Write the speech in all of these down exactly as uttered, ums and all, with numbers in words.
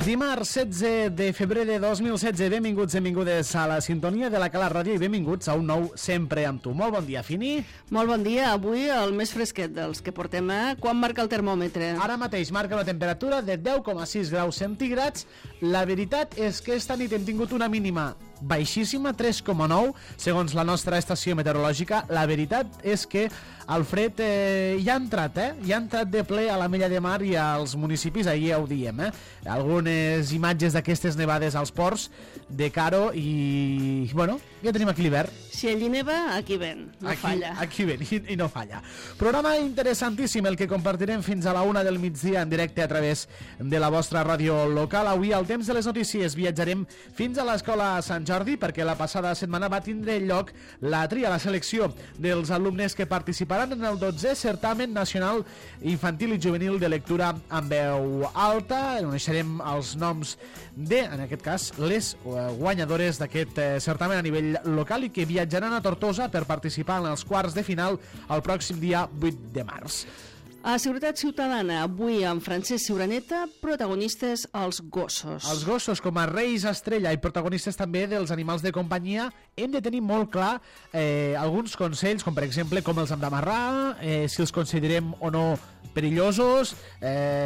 Dimarts setze de febrer de dos mil setze, benvinguts i benvingudes a la sintonia de la Cala Ràdio i benvinguts a un nou Sempre amb tu. Molt bon dia, Fini. Molt bon dia, avui el més fresquet dels que portem, eh? Quan marca el termòmetre? Ara mateix marca una temperatura de deu coma sis graus centígrads. La veritat és que esta nit hem tingut una mínima baixíssima, tres coma nou, segons la nostra estació meteorològica. La veritat és que el fred eh, ja ha entrat, eh? Ja ha entrat de ple a l'Ametlla de Mar i als municipis, ahir ja ho diem, eh? Algunes imatges d'aquestes nevades als ports de Caro i, bueno, ja tenim aquí l'hivern. Si allí neva, aquí ven, no aquí, falla. Aquí ven i, i no falla. Programa interessantíssim el que compartirem fins a la una del migdia en directe a través de la vostra ràdio local. Avui, al temps de les notícies, viatjarem fins a l'Escola Sant Jordi perquè la passada setmana va tindre lloc la tria, la selecció dels alumnes que participaran en el dotzè certamen nacional infantil i juvenil de lectura amb veu alta. Coneixerem els noms de, en aquest cas, les guanyadores d'aquest certamen a nivell local i que viatjaran a Tortosa per participar en els quarts de final el pròxim dia vuit de març. A Seguretat Ciutadana, avui amb Francesc Ciuraneta, protagonistes els gossos. Els gossos com a reis estrella i protagonistes també dels animals de companyia. Hem de tenir molt clar eh, alguns consells, com per exemple com els hem d'amarrar, eh, si els considerem o no perillosos, eh,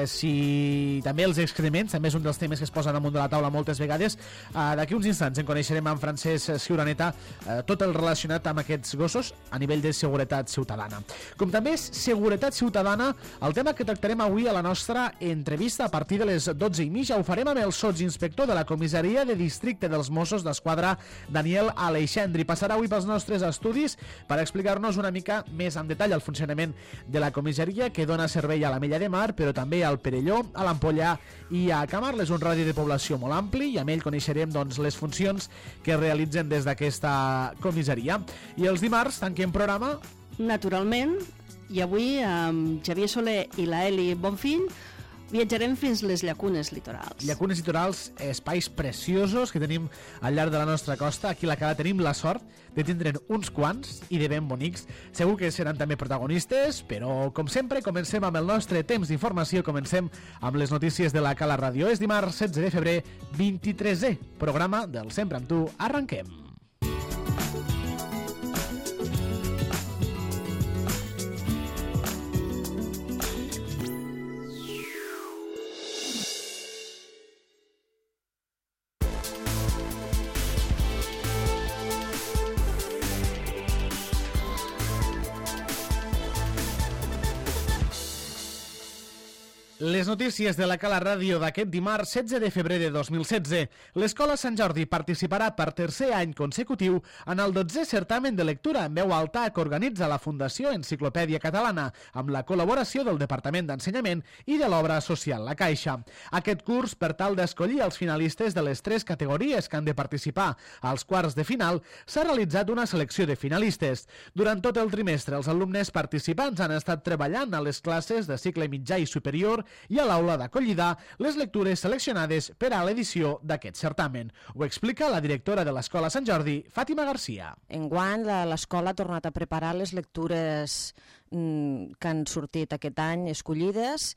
si també els excrements, també és un dels temes que es posen damunt de la taula moltes vegades. Eh, D'aquí uns instants en coneixerem amb Francesc Ciuraneta eh, tot el relacionat amb aquests gossos a nivell de seguretat ciutadana. Com també és seguretat ciutadana el tema que tractarem avui a la nostra entrevista a partir de les dotze i mitja. Ho farem amb el sotsinspector de la comissaria de districte dels Mossos d'Esquadra, Daniel Aleixandri. Passarà avui pels nostres estudis per explicar-nos una mica més en detall el funcionament de la comissaria, que dona servei a l'Ametlla de Mar, però també al Perelló, a l'Ampollà i a Camarles, un radi de població molt ampli, i amb ell coneixerem doncs, les funcions que realitzen des d'aquesta comissaria. I els dimarts tanquem programa, naturalment, i avui amb Xavier Soler i la Eli Bonfill viatjarem fins les llacunes litorals. Llacunes litorals, espais preciosos que tenim al llarg de la nostra costa. Aquí a la Cala tenim la sort de tindre'n uns quants i de ben bonics. Segur que seran també protagonistes, però com sempre comencem amb el nostre temps d'informació. Comencem amb les notícies de la Cala Ràdio. És dimarts setze de febrer, vint-i-tresè programa del Sempre amb tu. Arrenquem. Les notícies de la Cala Ràdio d'aquest dimarts setze de febrer de dos mil setze. L'Escola Sant Jordi participarà per tercer any consecutiu en el dotzè certamen de lectura en veu alta que organitza la Fundació Enciclopèdia Catalana amb la col·laboració del Departament d'Ensenyament i de l'Obra Social La Caixa. Aquest curs, per tal d'escollir els finalistes de les tres categories que han de participar als quarts de final, s'ha realitzat una selecció de finalistes. Durant tot el trimestre, els alumnes participants han estat treballant a les classes de cicle mitjà i superior i a l'aula d'acollida les lectures seleccionades per a l'edició d'aquest certamen. Ho explica la directora de l'Escola Sant Jordi, Fàtima Garcia. Enguany l'escola ha tornat a preparar les lectures mm, que han sortit aquest any escollides.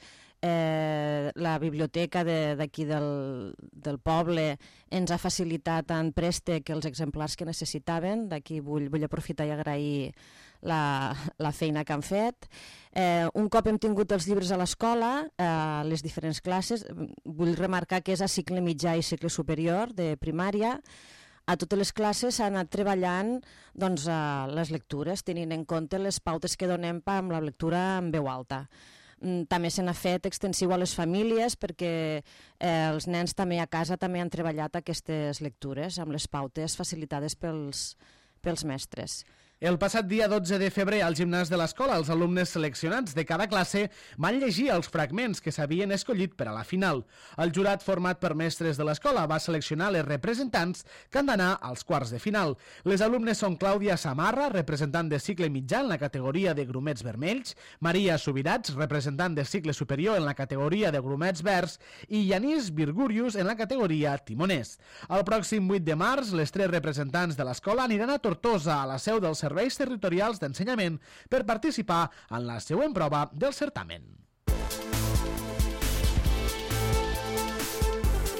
Eh, la biblioteca d'aquí de, del, del poble ens ha facilitat en préstec els exemplars que necessitaven. D'aquí vull, vull aprofitar i agrair la, la feina que han fet. Eh, un cop hem tingut els llibres a l'escola, eh, les diferents classes, vull remarcar que és a cicle mitjà i cicle superior de primària. A totes les classes s'ha anat treballant doncs, a les lectures, tenint en compte les pautes que donem amb la lectura en veu alta. També se n'ha fet extensiu a les famílies perquè eh, els nens també a casa també han treballat aquestes lectures amb les pautes facilitades pels, pels mestres. El passat dia dotze de febrer, al gimnàs de l'escola, els alumnes seleccionats de cada classe van llegir els fragments que s'havien escollit per a la final. El jurat, format per mestres de l'escola, va seleccionar les representants que han d'anar als quarts de final. Les alumnes són Clàudia Samarra, representant de cicle mitjà en la categoria de grumets vermells, Maria Subirats, representant de cicle superior en la categoria de grumets verds, i Yanis Virgurius en la categoria timoners. El pròxim vuit de març, les tres representants de l'escola aniran a Tortosa, a la seu del Serveis Territorials d'Ensenyament, per participar en la següent prova del certamen.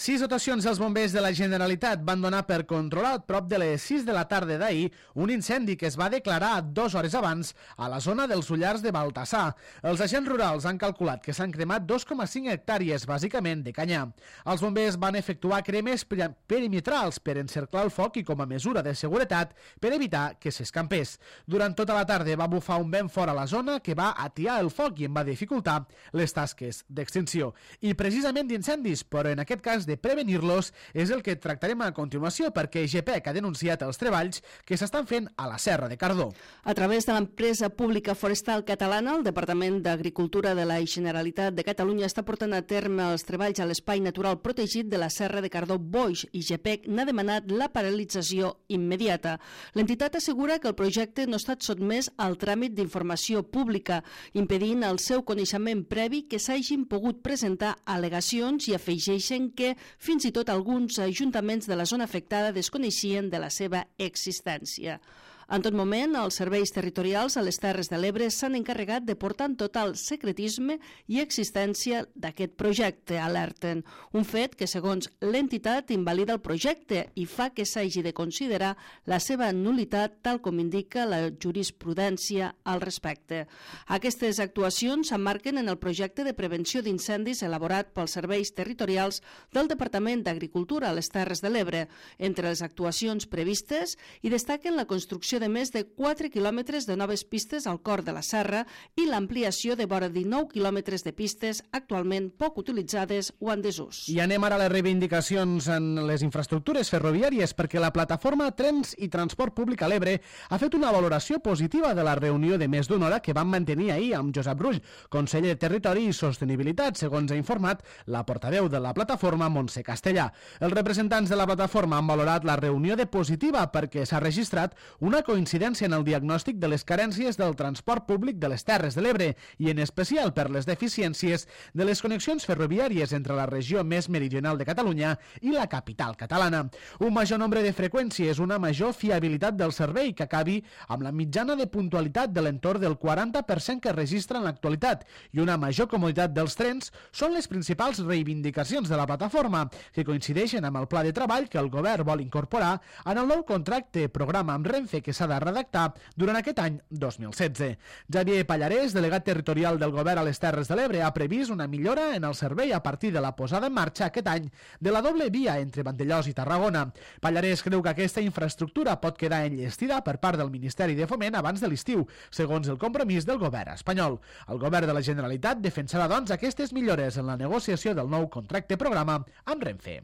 Sis dotacions dels bombers de la Generalitat van donar per controlat prop de les sis de la tarda d'ahir un incendi que es va declarar dues hores abans a la zona dels Ullars de Baltasar. Els agents rurals han calculat que s'han cremat dos coma cinc hectàrees, bàsicament de canyar. Els bombers van efectuar cremes perimetrals per encerclar el foc i com a mesura de seguretat per evitar que s'escampés. Durant tota la tarda va bufar un vent fora a la zona que va atiar el foc i en va dificultar les tasques d'extinció. I precisament d'incendis, però en aquest cas de prevenir-los, és el que tractarem a continuació perquè G P E C ha denunciat els treballs que s'estan fent a la Serra de Cardó. A través de l'empresa pública forestal catalana, el Departament d'Agricultura de la Generalitat de Catalunya està portant a terme els treballs a l'espai natural protegit de la Serra de Cardó Boix i G P E C n'ha demanat la paralització immediata. L'entitat assegura que el projecte no ha estat sotmès al tràmit d'informació pública, impedint el seu coneixement previ que s'hagin pogut presentar al·legacions i afegeixen que fins i tot alguns ajuntaments de la zona afectada desconeixien de la seva existència. En tot moment, els serveis territorials a les Terres de l'Ebre s'han encarregat de portar en total secretisme i existència d'aquest projecte, alerten. Un fet que, segons l'entitat, invalida el projecte i fa que s'hagi de considerar la seva nul·litat tal com indica la jurisprudència al respecte. Aquestes actuacions s'emmarquen en el projecte de prevenció d'incendis elaborat pels serveis territorials del Departament d'Agricultura a les Terres de l'Ebre. Entre les actuacions previstes hi destaquen la construcció de més de quatre quilòmetres de noves pistes al cor de la serra i l'ampliació de vora dinou quilòmetres de pistes actualment poc utilitzades o en desús. I anem ara a les reivindicacions en les infraestructures ferroviàries perquè la plataforma Trens i Transport Públic a l'Ebre ha fet una valoració positiva de la reunió de més d'una hora que van mantenir ahir amb Josep Rull, conseller de Territori i Sostenibilitat, segons ha informat la portaveu de la plataforma, Montse Castellà. Els representants de la plataforma han valorat la reunió de positiva perquè s'ha registrat una coincidència en el diagnòstic de les carències del transport públic de les Terres de l'Ebre i en especial per les deficiències de les connexions ferroviàries entre la regió més meridional de Catalunya i la capital catalana. Un major nombre de freqüències, una major fiabilitat del servei que acabi amb la mitjana de puntualitat de l'entorn del quaranta per cent que registra en l'actualitat i una major comoditat dels trens són les principals reivindicacions de la plataforma, que coincideixen amb el pla de treball que el govern vol incorporar en el nou contracte programa amb Renfe que s'ha de redactar durant aquest any dos mil setze. Xavier Pallarès, delegat territorial del govern a les Terres de l'Ebre, ha previst una millora en el servei a partir de la posada en marxa aquest any de la doble via entre Vandellòs i Tarragona. Pallarès creu que aquesta infraestructura pot quedar enllestida per part del Ministeri de Foment abans de l'estiu, segons el compromís del govern espanyol. El govern de la Generalitat defensarà, doncs, aquestes millores en la negociació del nou contracte programa amb Renfe.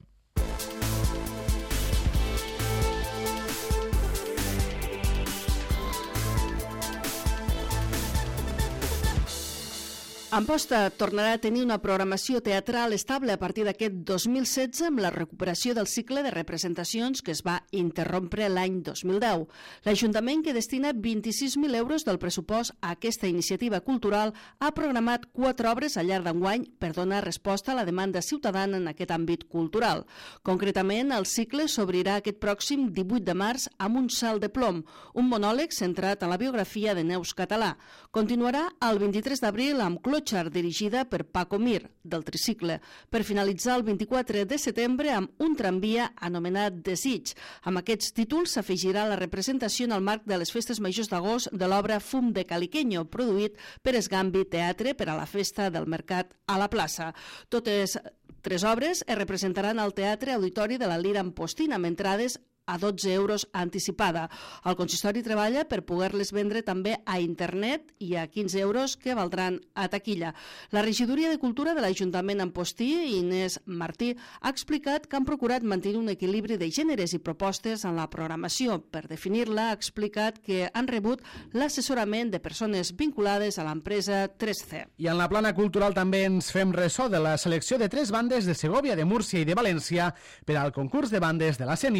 Amposta tornarà a tenir una programació teatral estable a partir d'aquest dos mil setze amb la recuperació del cicle de representacions que es va interrompre l'any dos mil deu. L'Ajuntament, que destina vint-i-sis mil euros del pressupost a aquesta iniciativa cultural, ha programat quatre obres al llarg d'enguany per donar resposta a la demanda ciutadana en aquest àmbit cultural. Concretament, el cicle s'obrirà aquest pròxim divuit de març amb Un cel de plom, un monòleg centrat en la biografia de Neus Català. Continuarà el vint-i-tres d'abril amb Clotxar, dirigida per Paco Mir, del tricicle, per finalitzar el vint-i-quatre de setembre amb Un tramvia anomenat Desig. Amb aquests títols s'afegirà la representació en el marc de les festes majors d'agost de l'obra Fum de Caliqueño, produït per Esgambi Teatre per a la festa del Mercat a la plaça. Totes tres obres es representaran al Teatre Auditori de la Lira Ampostina amb entrades a dotze euros anticipada. El consistori treballa per poder-les vendre també a internet i a quinze euros que valdran a taquilla. La regidoria de Cultura de l'Ajuntament Ampostí, Inés Martí, ha explicat que han procurat mantenir un equilibri de gèneres i propostes en la programació. Per definir-la, ha explicat que han rebut l'assessorament de persones vinculades a l'empresa tres C. I en la plana cultural també ens fem ressò de la selecció de tres bandes de Segòvia, de Múrcia i de València per al concurs de bandes de la Sénia. Les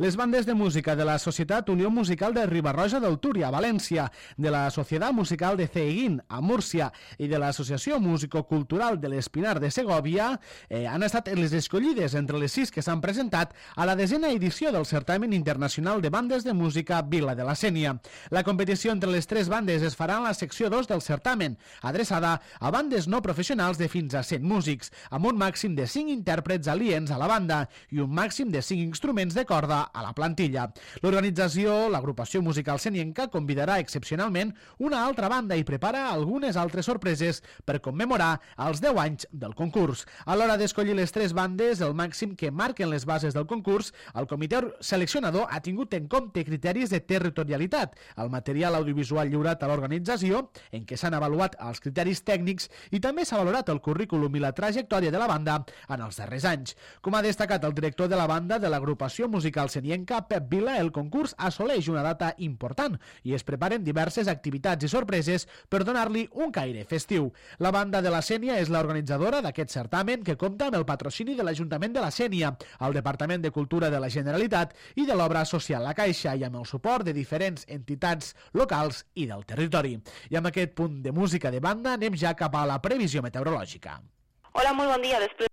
Les bandes de música de la Societat Unió Musical de Ribarroja del Túria, a València, de la Societat Musical de Ceguín, a Múrcia, i de l'Associació Músico-Cultural de l'Espinar de Segòvia eh, han estat les escollides entre les sis que s'han presentat a la desena edició del Certamen Internacional de Bandes de Música Vila de la Sénia. La competició entre les tres bandes es farà en la secció dos del certamen, adreçada a bandes no professionals de fins a cent músics, amb un màxim de cinc intèrprets aliens a la banda i un màxim de cinc instruments de corda a la plantilla. L'organització, l'agrupació musical senienca, convidarà excepcionalment una altra banda i prepara algunes altres sorpreses per commemorar els deu anys del concurs. A l'hora d'escollir les tres bandes, el màxim que marquen les bases del concurs, el comitè seleccionador ha tingut en compte criteris de territorialitat, el material audiovisual lliurat a l'organització, en què s'han avaluat els criteris tècnics i també s'ha valorat el currículum i la trajectòria de la banda en els darrers anys. Com ha destacat el director de la banda de l'agrupació musical senienca, Pep Vila, el concurs assoleix una data important i es preparen diverses activitats i sorpreses per donar-li un caire festiu. La banda de la Sénia és l'organitzadora d'aquest certamen, que compta amb el patrocini de l'Ajuntament de la Sénia, el Departament de Cultura de la Generalitat i de l'Obra Social La Caixa, i amb el suport de diferents entitats locals i del territori. I amb aquest punt de música de banda anem ja cap a la previsió meteorològica. Hola, molt bon dia. Després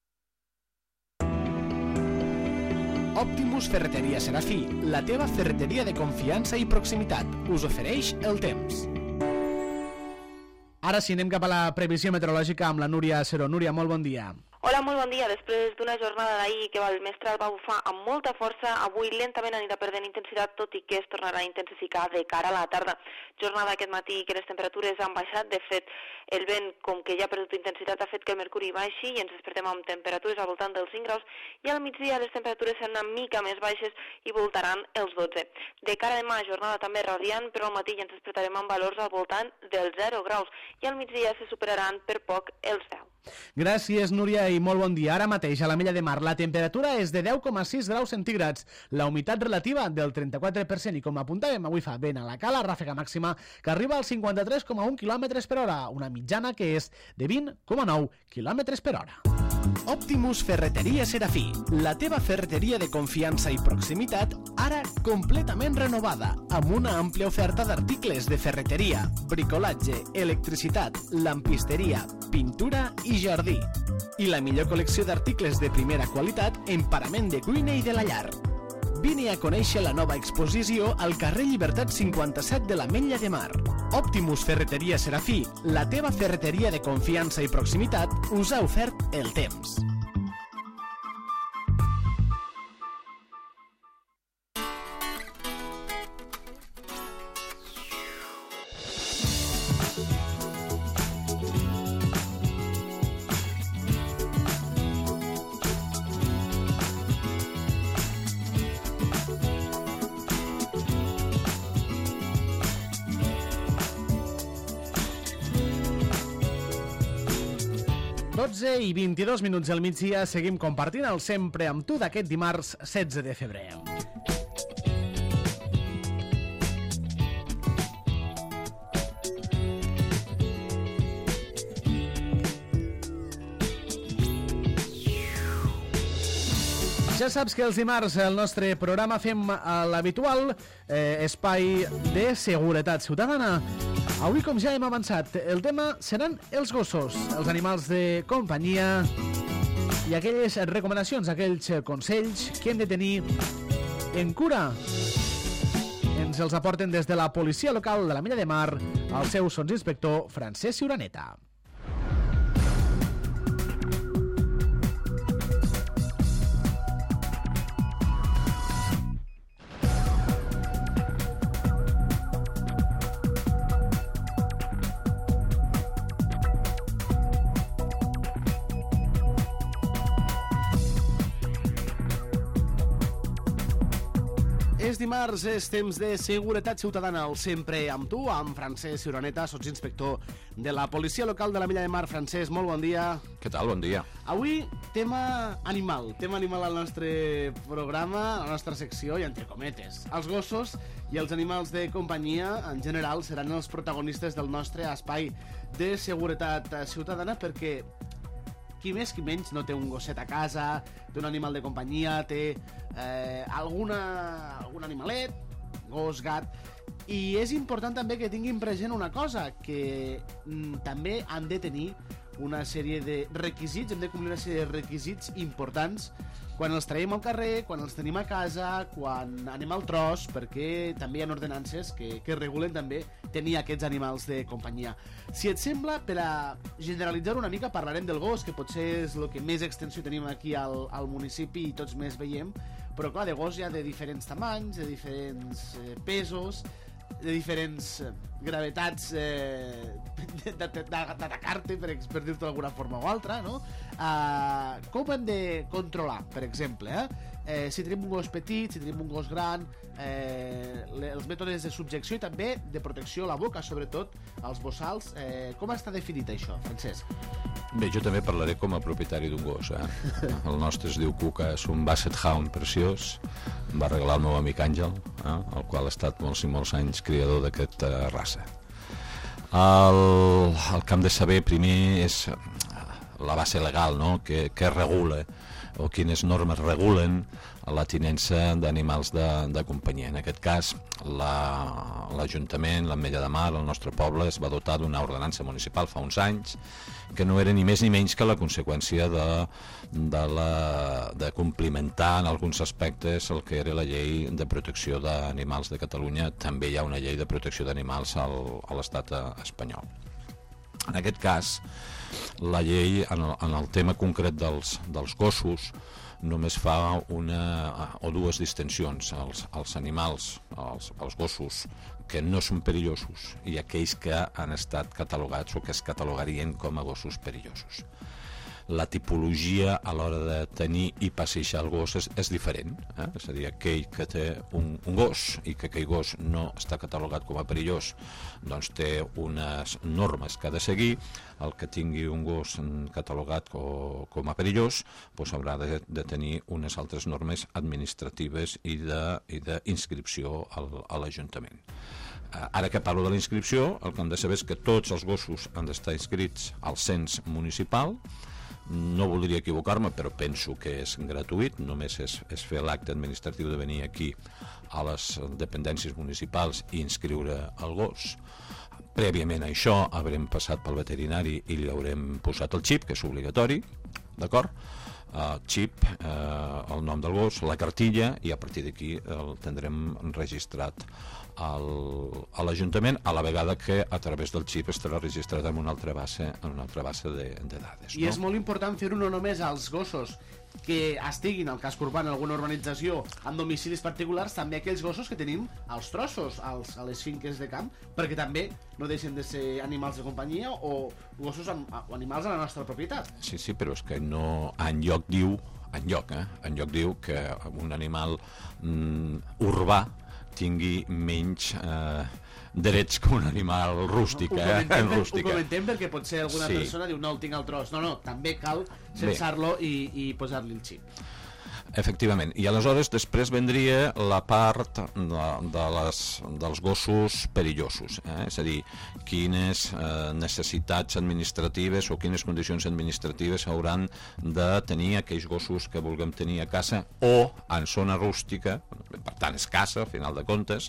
Optimus Ferreteria Serafí, la teva ferreteria de confiança i proximitat, us ofereix el temps. Ara sí, anem cap a la previsió meteorològica amb la Núria Seró. Núria, molt bon dia. Hola, molt bon dia. Després d'una jornada d'ahir que el mestral va bufar amb molta força, avui lentament anirà perdent intensitat, tot i que es tornarà a intensificar de cara a la tarda. Jornada aquest matí que les temperatures han baixat. De fet, el vent, com que ja ha perdut intensitat, ha fet que el mercuri baixi i ens despertem amb temperatures al voltant dels cinc graus, i al migdia les temperatures seran una mica més baixes i voltaran els dotze. De cara a demà, jornada també radiant, però al matí ja ens despertarem amb valors al voltant dels zero graus i al migdia se superaran per poc els deu. Gràcies, Núria, i molt bon dia. Ara mateix a l'Ametlla de Mar la temperatura és de deu coma sis graus centígrads, la humitat relativa del trenta-quatre per cent i, com apuntàvem, avui fa vent a la cala, ràfega màxima que arriba als cinquanta-tres coma un quilòmetres per hora, una mitjana que és de vint coma nou quilòmetres per hora. Optimus Ferreteria Serafí, la teva ferreteria de confiança i proximitat, ara completament renovada, amb una àmplia oferta d'articles de ferreteria, bricolatge, electricitat, lampisteria, pintura i jardí. I la millor col·lecció d'articles de primera qualitat en parament de cuina i de la llar. Vine a conèixer la nova exposició al carrer Llibertat cinquanta-set de l'Ametlla de Mar. Optimus Ferreteria Serafí, la teva ferreteria de confiança i proximitat, us ha ofert el temps. dotze i vint-i-dos minuts al migdia, seguim compartint el Sempre amb tu d'aquest dimarts setze de febrer. Ja saps que els dimarts al nostre programa fem l'habitual eh, espai de seguretat ciutadana. Avui, com ja hem avançat, el tema seran els gossos, els animals de companyia i aquelles recomanacions, aquells consells que hem de tenir en cura. Ens els aporten des de la policia local de l'Ametlla de Mar el seu sotsinspector Francesc Ciuraneta. És dimarts, és temps de seguretat ciutadana, el Sempre amb tu, amb Francesc Ciuraneta, sotsinspector de la policia local de l'Ametlla de Mar. Francesc, molt bon dia. Què tal? Bon dia. Avui, tema animal, tema animal al nostre programa, a la nostra secció, i entre cometes. Els gossos i els animals de companyia, en general, seran els protagonistes del nostre espai de seguretat ciutadana, perquè qui més qui menys no té un gosset a casa, té un animal de companyia, té eh, alguna, algun animalet, gos, gat, i és important també que tinguin present una cosa, que mm, també han de tenir una sèrie de requisits, hem de complir una sèrie de requisits importants quan els traiem al carrer, quan els tenim a casa, quan anem al tros, perquè també hi ha ordenances que, que regulen també tenir aquests animals de companyia. Si et sembla, per a generalitzar una mica, parlarem del gos, que potser és el que més extensió tenim aquí al, al municipi i tots més veiem, però clar, de gos hi ha de diferents tamanys, de diferents eh, pesos, de diferents gravetats eh, d'atacar-te, per, per dir-ho d'alguna forma o altra, no? Uh, com hem de controlar, per exemple, eh? Eh, si tenim un gos petit, si tenim un gos gran, eh, els mètodes de subjecció i també de protecció a la boca, sobretot als bossals. Eh, com està definit això, Francesc? Bé, jo també parlaré com a propietari d'un gos. Eh? El nostre es diu Cuca, és un Basset Hound preciós, em va regalar el meu amic Àngel, eh? el qual ha estat molts i molts anys criador d'aquesta raça. El, el que hem de saber primer és la base legal, no? que, que regula o quines normes regulen la tinença d'animals de, de companyia. En aquest cas, l'Ajuntament, la, l'Ametlla de Mar, el nostre poble, es va dotar d'una ordenança municipal fa uns anys, que no era ni més ni menys que la conseqüència de, de, la, de complimentar en alguns aspectes el que era la llei de protecció d'animals de Catalunya. També hi ha una llei de protecció d'animals al, a l'estat espanyol. En aquest cas, la llei, en el, en el tema concret dels, dels gossos, només fa una o dues distincions. Els, els animals, els, els gossos que no són perillosos i aquells que han estat catalogats o que es catalogarien com a gossos perillosos. La tipologia a l'hora de tenir i passejar el gos és, és diferent, eh? És a dir, aquell que té un, un gos i que aquell gos no està catalogat com a perillós, doncs té unes normes que ha de seguir. El que tingui un gos catalogat o, com a perillós doncs haurà de, de tenir unes altres normes administratives i d'inscripció a l'Ajuntament. Ara que parlo de la inscripció, el que hem de saber és que tots els gossos han d'estar inscrits al cens municipal. No voldria equivocar-me, però penso que és gratuït, només és, és fer l'acte administratiu de venir aquí a les dependències municipals i inscriure el gos. Prèviament a això haurem passat pel veterinari i li haurem posat el xip, que és obligatori, d'acord? El xip, eh, el nom del gos, la cartilla, i a partir d'aquí el tindrem registrat al, a l'Ajuntament, a la vegada que a través del xip estarà registrat en una altra base, en una altra base de, de dades. I no? és molt important fer-ho no només als gossos que estiguin al casc urbà en alguna urbanització amb domicilis particulars, també aquells gossos que tenim als trossos, als, a les finques de camp, perquè també no deixen de ser animals de companyia o gossos amb, o animals a la nostra propietat. Sí, sí, però és que no enlloc diu, enlloc, eh? enlloc diu que un animal mm, urbà tingui menys eh, drets que un animal rústic. Ho eh? comentem, per, rústic, ho comentem perquè potser alguna sí. persona diu no, el tinc al tros. No, no, també cal censar-lo i, i posar-li el xip. Efectivament, i aleshores després vendria la part de, de les, dels gossos perillosos, eh? És a dir, quines eh, necessitats administratives o quines condicions administratives hauran de tenir aquells gossos que vulguem tenir a casa o en zona rústica, per tant és casa, al final de comptes,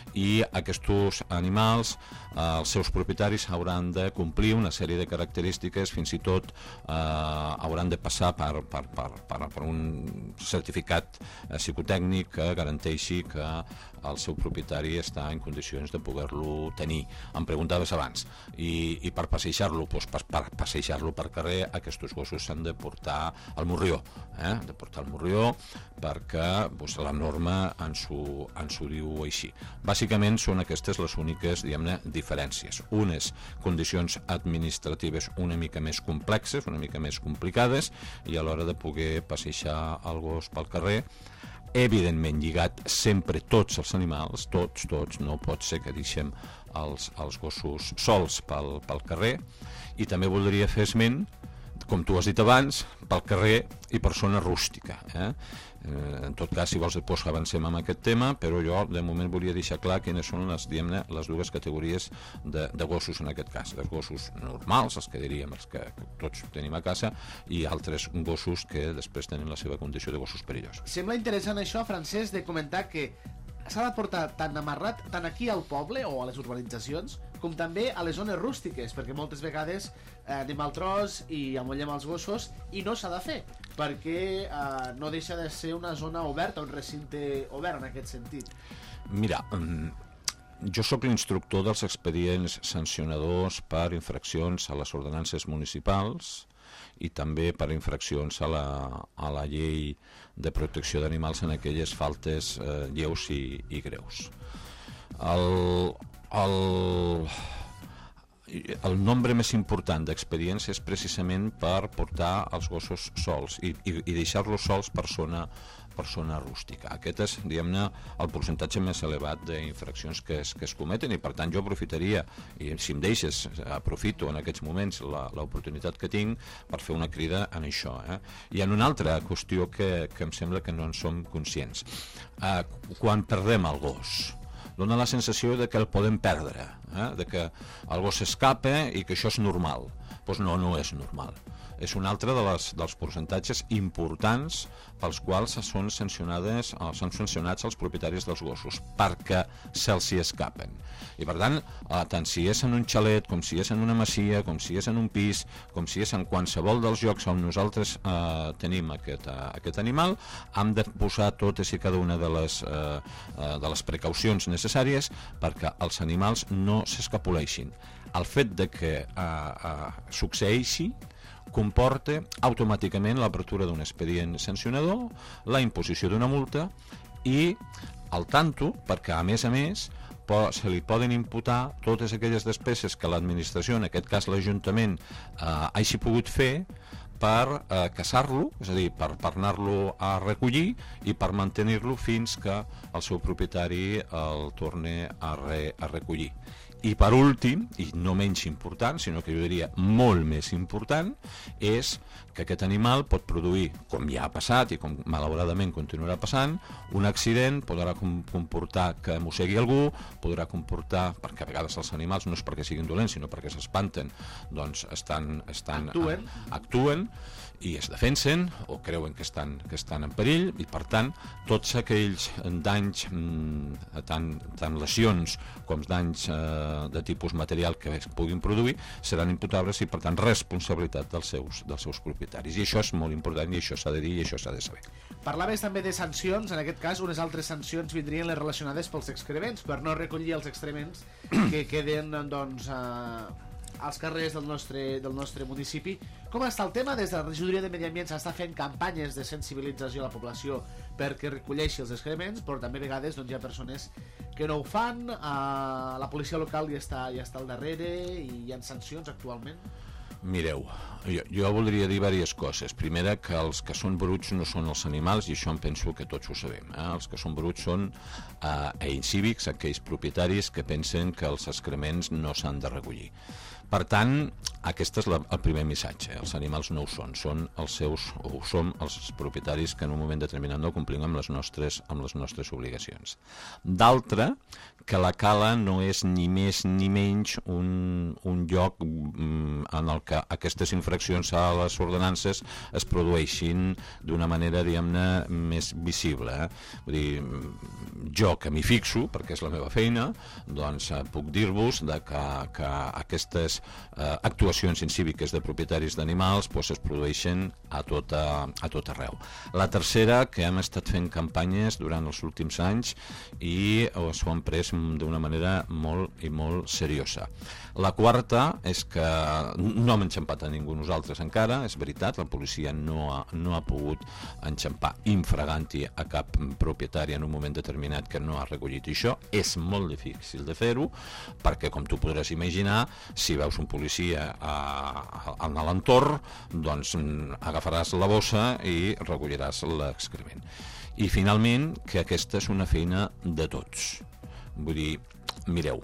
i aquests animals, eh, els seus propietaris hauran de complir una sèrie de característiques, fins i tot eh, hauran de passar per, per, per, per, per un certificat eh, psicotècnic que garanteixi que el seu propietari està en condicions de poder-lo tenir. Em preguntaves abans, i, i per passejar-lo, doncs per, per passejar-lo per carrer, aquests gossos s'han de portar al morrió, eh? de portar al morrió perquè doncs, la norma ens ho, ens ho diu així. Bàsicament són aquestes les úniques, diguem-ne, diferències. Unes condicions administratives una mica més complexes, una mica més complicades, i a l'hora de poder passejar el gos pel carrer, evidentment lligat sempre tots els animals, tots, tots, no pot ser que deixem els, els gossos sols pel, pel carrer. I també voldria fer esment, com tu has dit abans, pel carrer i per zona rústica. Eh? Eh, en tot cas, si vols, després avancem amb aquest tema, però jo de moment volia deixar clar quines són les, diguem-ne, les dues categories de, de gossos en aquest cas. Els gossos normals, els que diríem, els que tots tenim a casa, i altres gossos que després tenen la seva condició de gossos perillosos. Sembla interessant això, Francesc, de comentar que s'ha de portar tant amarrat tant aquí al poble o a les urbanitzacions com també a les zones rústiques, perquè moltes vegades eh, anem al tros i amollem els gossos i no s'ha de fer, perquè eh, no deixa de ser una zona oberta, un recinte obert en aquest sentit. Mira, jo sóc l'instructor dels expedients sancionadors per infraccions a les ordenances municipals i també per infraccions a la, a la llei de protecció d'animals en aquelles faltes eh, lleus i, i greus. El, el, el nombre més important d'expedients és precisament per portar els gossos sols i, i, i deixar-los sols per zona, per zona rústica. Aquest és, diguem-ne, el percentatge més elevat d'infraccions que es, que es cometen i per tant jo aprofitaria, i si em deixes aprofito en aquests moments l'oportunitat que tinc per fer una crida en això. Eh? I en una altra qüestió que, que em sembla que no en som conscients. Eh, quan perdem el gos, dona la sensació de que el podem perdre, eh? De que el gos s'escapa i que això és normal. Doncs no, no és normal. És un altre de les, dels percentatges importants pels quals són sancionades, són sancionats els propietaris dels gossos, perquè se'ls hi escapen. I per tant, eh, tant si és en un xalet, com si és en una masia, com si és en un pis, com si és en qualsevol dels llocs on nosaltres eh, tenim aquest, eh, aquest animal, hem de posar totes i cada una de les, eh, eh, de les precaucions necessàries perquè els animals no s'escapoleixin. El fet de que eh, eh, succeeixi comporta automàticament l'apertura d'un expedient sancionador, la imposició d'una multa i el tanto, perquè a més a més se li poden imputar totes aquelles despeses que l'administració, en aquest cas l'Ajuntament, eh, hagi pogut fer per eh, caçar-lo, és a dir, per, per anar-lo a recollir i per mantenir-lo fins que el seu propietari el torni a, re, a recollir. I per últim, i no menys important, sinó que jo diria molt més important, és que aquest animal pot produir, com ja ha passat i com malauradament continuarà passant, un accident, podrà comportar que mossegui algú, podrà comportar, perquè a vegades els animals no és perquè siguin dolents, sinó perquè s'espanten, doncs estan, estan actuen. actuen i es defensen o creuen que estan, que estan en perill i per tant tots aquells danys, tant, tant lesions com danys eh, de tipus material que es puguin produir seran imputables i per tant responsabilitat dels seus, dels seus propietaris, i això és molt important i això s'ha de dir i això s'ha de saber. Parlaves també de sancions, en aquest cas unes altres sancions vindrien les relacionades pels excrements, per no recollir els excrements que queden doncs eh, als carrers del nostre, del nostre municipi. Com està el tema? Des de la regidoria de Medi Ambient s'està fent campanyes de sensibilització a la població perquè recolleixi els excrements, però també a vegades doncs, hi ha persones que no ho fan, eh, la policia local ja està, ja està al darrere i hi ha sancions actualment. Mireu, jo, jo voldria dir diverses coses. Primera, que els que són bruts no són els animals, i això em penso que tots ho sabem. Eh? Els que són bruts són eh, incívics, aquells propietaris que pensen que els excrements no s'han de recollir. Per tant, aquest és la, el primer missatge. Els animals no ho són, són els seus, o som els propietaris que en un moment determinat no complim amb les nostres, amb les nostres obligacions. D'altra, que la cala no és ni més ni menys un, un lloc mm, en el que aquestes infraccions a les ordenances es produeixin d'una manera, diguem-ne, més visible. Eh? Vull dir, jo que m'hi fixo, perquè és la meva feina, doncs eh, puc dir-vos de que, que aquestes eh, actuacions incíviques de propietaris d'animals pues, es produeixen a tot, a, a tot arreu. La tercera, que hem estat fent campanyes durant els últims anys i s'ho han pres d'una manera molt i molt seriosa. La quarta és que no hem enxampat a ningú nosaltres encara, és veritat, la policia no ha, no ha pogut enxampar infraganti a cap propietari en un moment determinat que no ha recollit això. És molt difícil de fer-ho, perquè com tu podràs imaginar, si veus un policia a, a, a l'entorn, doncs agafaràs la bossa i recolliràs l'excrement. I finalment, que aquesta és una feina de tots. Vull dir, mireu,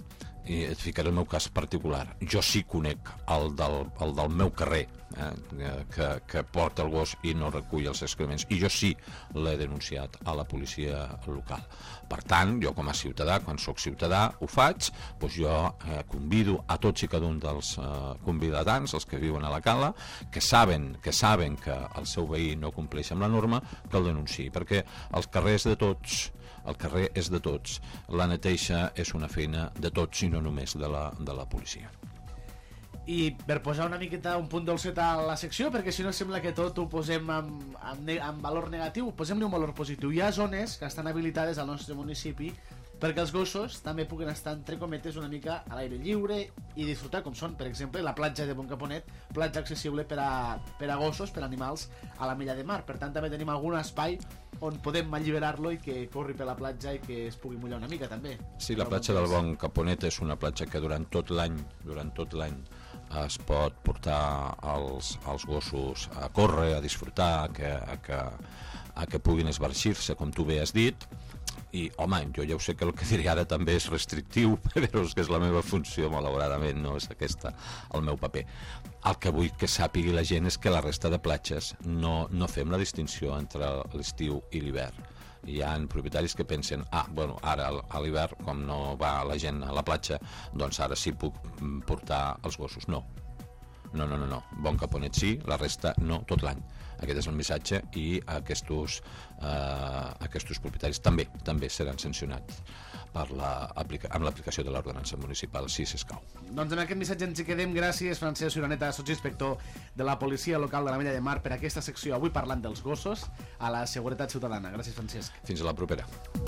i et ficaré el meu cas particular. Jo sí conec el del, el del meu carrer, eh, que, que porta el gos i no recull els excrements, i jo sí l'he denunciat a la policia local. Per tant, jo com a ciutadà, quan sóc ciutadà, ho faig, doncs jo eh, convido a tots i cada un dels eh, convidadans, els que viuen a la cala, que saben, que saben que el seu veí no compleix amb la norma, que el denunciï, perquè els carrers de tots, el carrer és de tots, la neteja és una feina de tots i no només de la, de la policia. I per posar una miqueta un punt dolcet a la secció, perquè si no sembla que tot ho posem amb, amb, amb valor negatiu, posem-li un valor positiu. Hi ha zones que estan habilitades al nostre municipi perquè els gossos també puguen estar, entre cometes, una mica a l'aire lliure i disfrutar, com són, per exemple, la platja de Boncaponet, platja accessible per a, per a gossos, per a animals, a la Mella de Mar. Per tant, també tenim algun espai on podem alliberar-lo i que corri per la platja i que es pugui mullar una mica, també. Sí, la platja del Boncaponet és una platja que durant tot l'any, durant tot l'any, es pot portar els, els gossos a córrer, a disfrutar, a que, a que, a que puguin esbarxir-se, com tu bé has dit. I, home, jo ja ho sé que el que diré ara també és restrictiu, però és que és la meva funció, malauradament, no és aquesta el meu paper. El que vull que sàpigui la gent és que la resta de platges no, no fem la distinció entre l'estiu i l'hivern. Hi ha propietaris que pensen, ah, bueno, ara a l'hivern, com no va la gent a la platja, doncs ara sí puc portar els gossos. No, no, no, no, no. Boncaponet sí, la resta no, tot l'any. Aquest és el missatge i aquests, eh, aquests propietaris també també seran sancionats per la, amb l'aplicació de l'ordenança municipal, si s'escau. Doncs amb aquest missatge ens hi quedem. Gràcies, Francesc Ciuraneta, sotsinspector de la Policia Local de la Mella de Mar, per aquesta secció avui parlant dels gossos a la seguretat ciutadana. Gràcies, Francesc. Fins a la propera.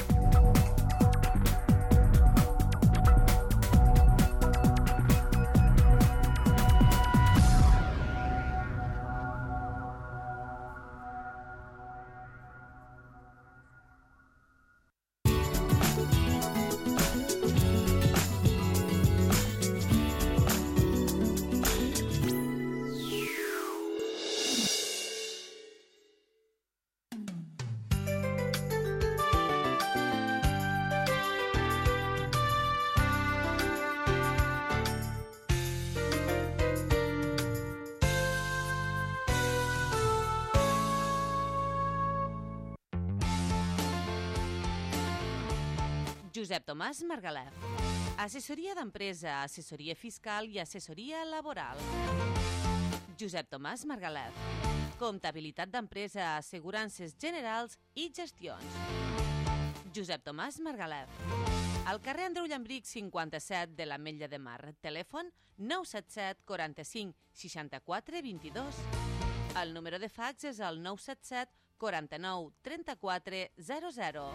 Josep Tomàs Margalef. Assessoria d'empresa, assessoria fiscal i assessoria laboral. Josep Tomàs Margalef. Comptabilitat d'empresa, assegurances generals i gestions. Josep Tomàs Margalef. Al carrer Andreu Llambric cinquanta-set de l'Ametlla de Mar. Telèfon nou set set quaranta-cinc seixanta-quatre vint-i-dos. El número de fax és el nou set set quaranta-nou trenta-quatre zero zero.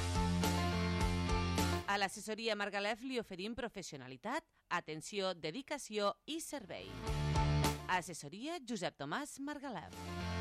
A l'assessoria Margalef li oferim professionalitat, atenció, dedicació i servei. Assessoria Josep Tomàs Margalef.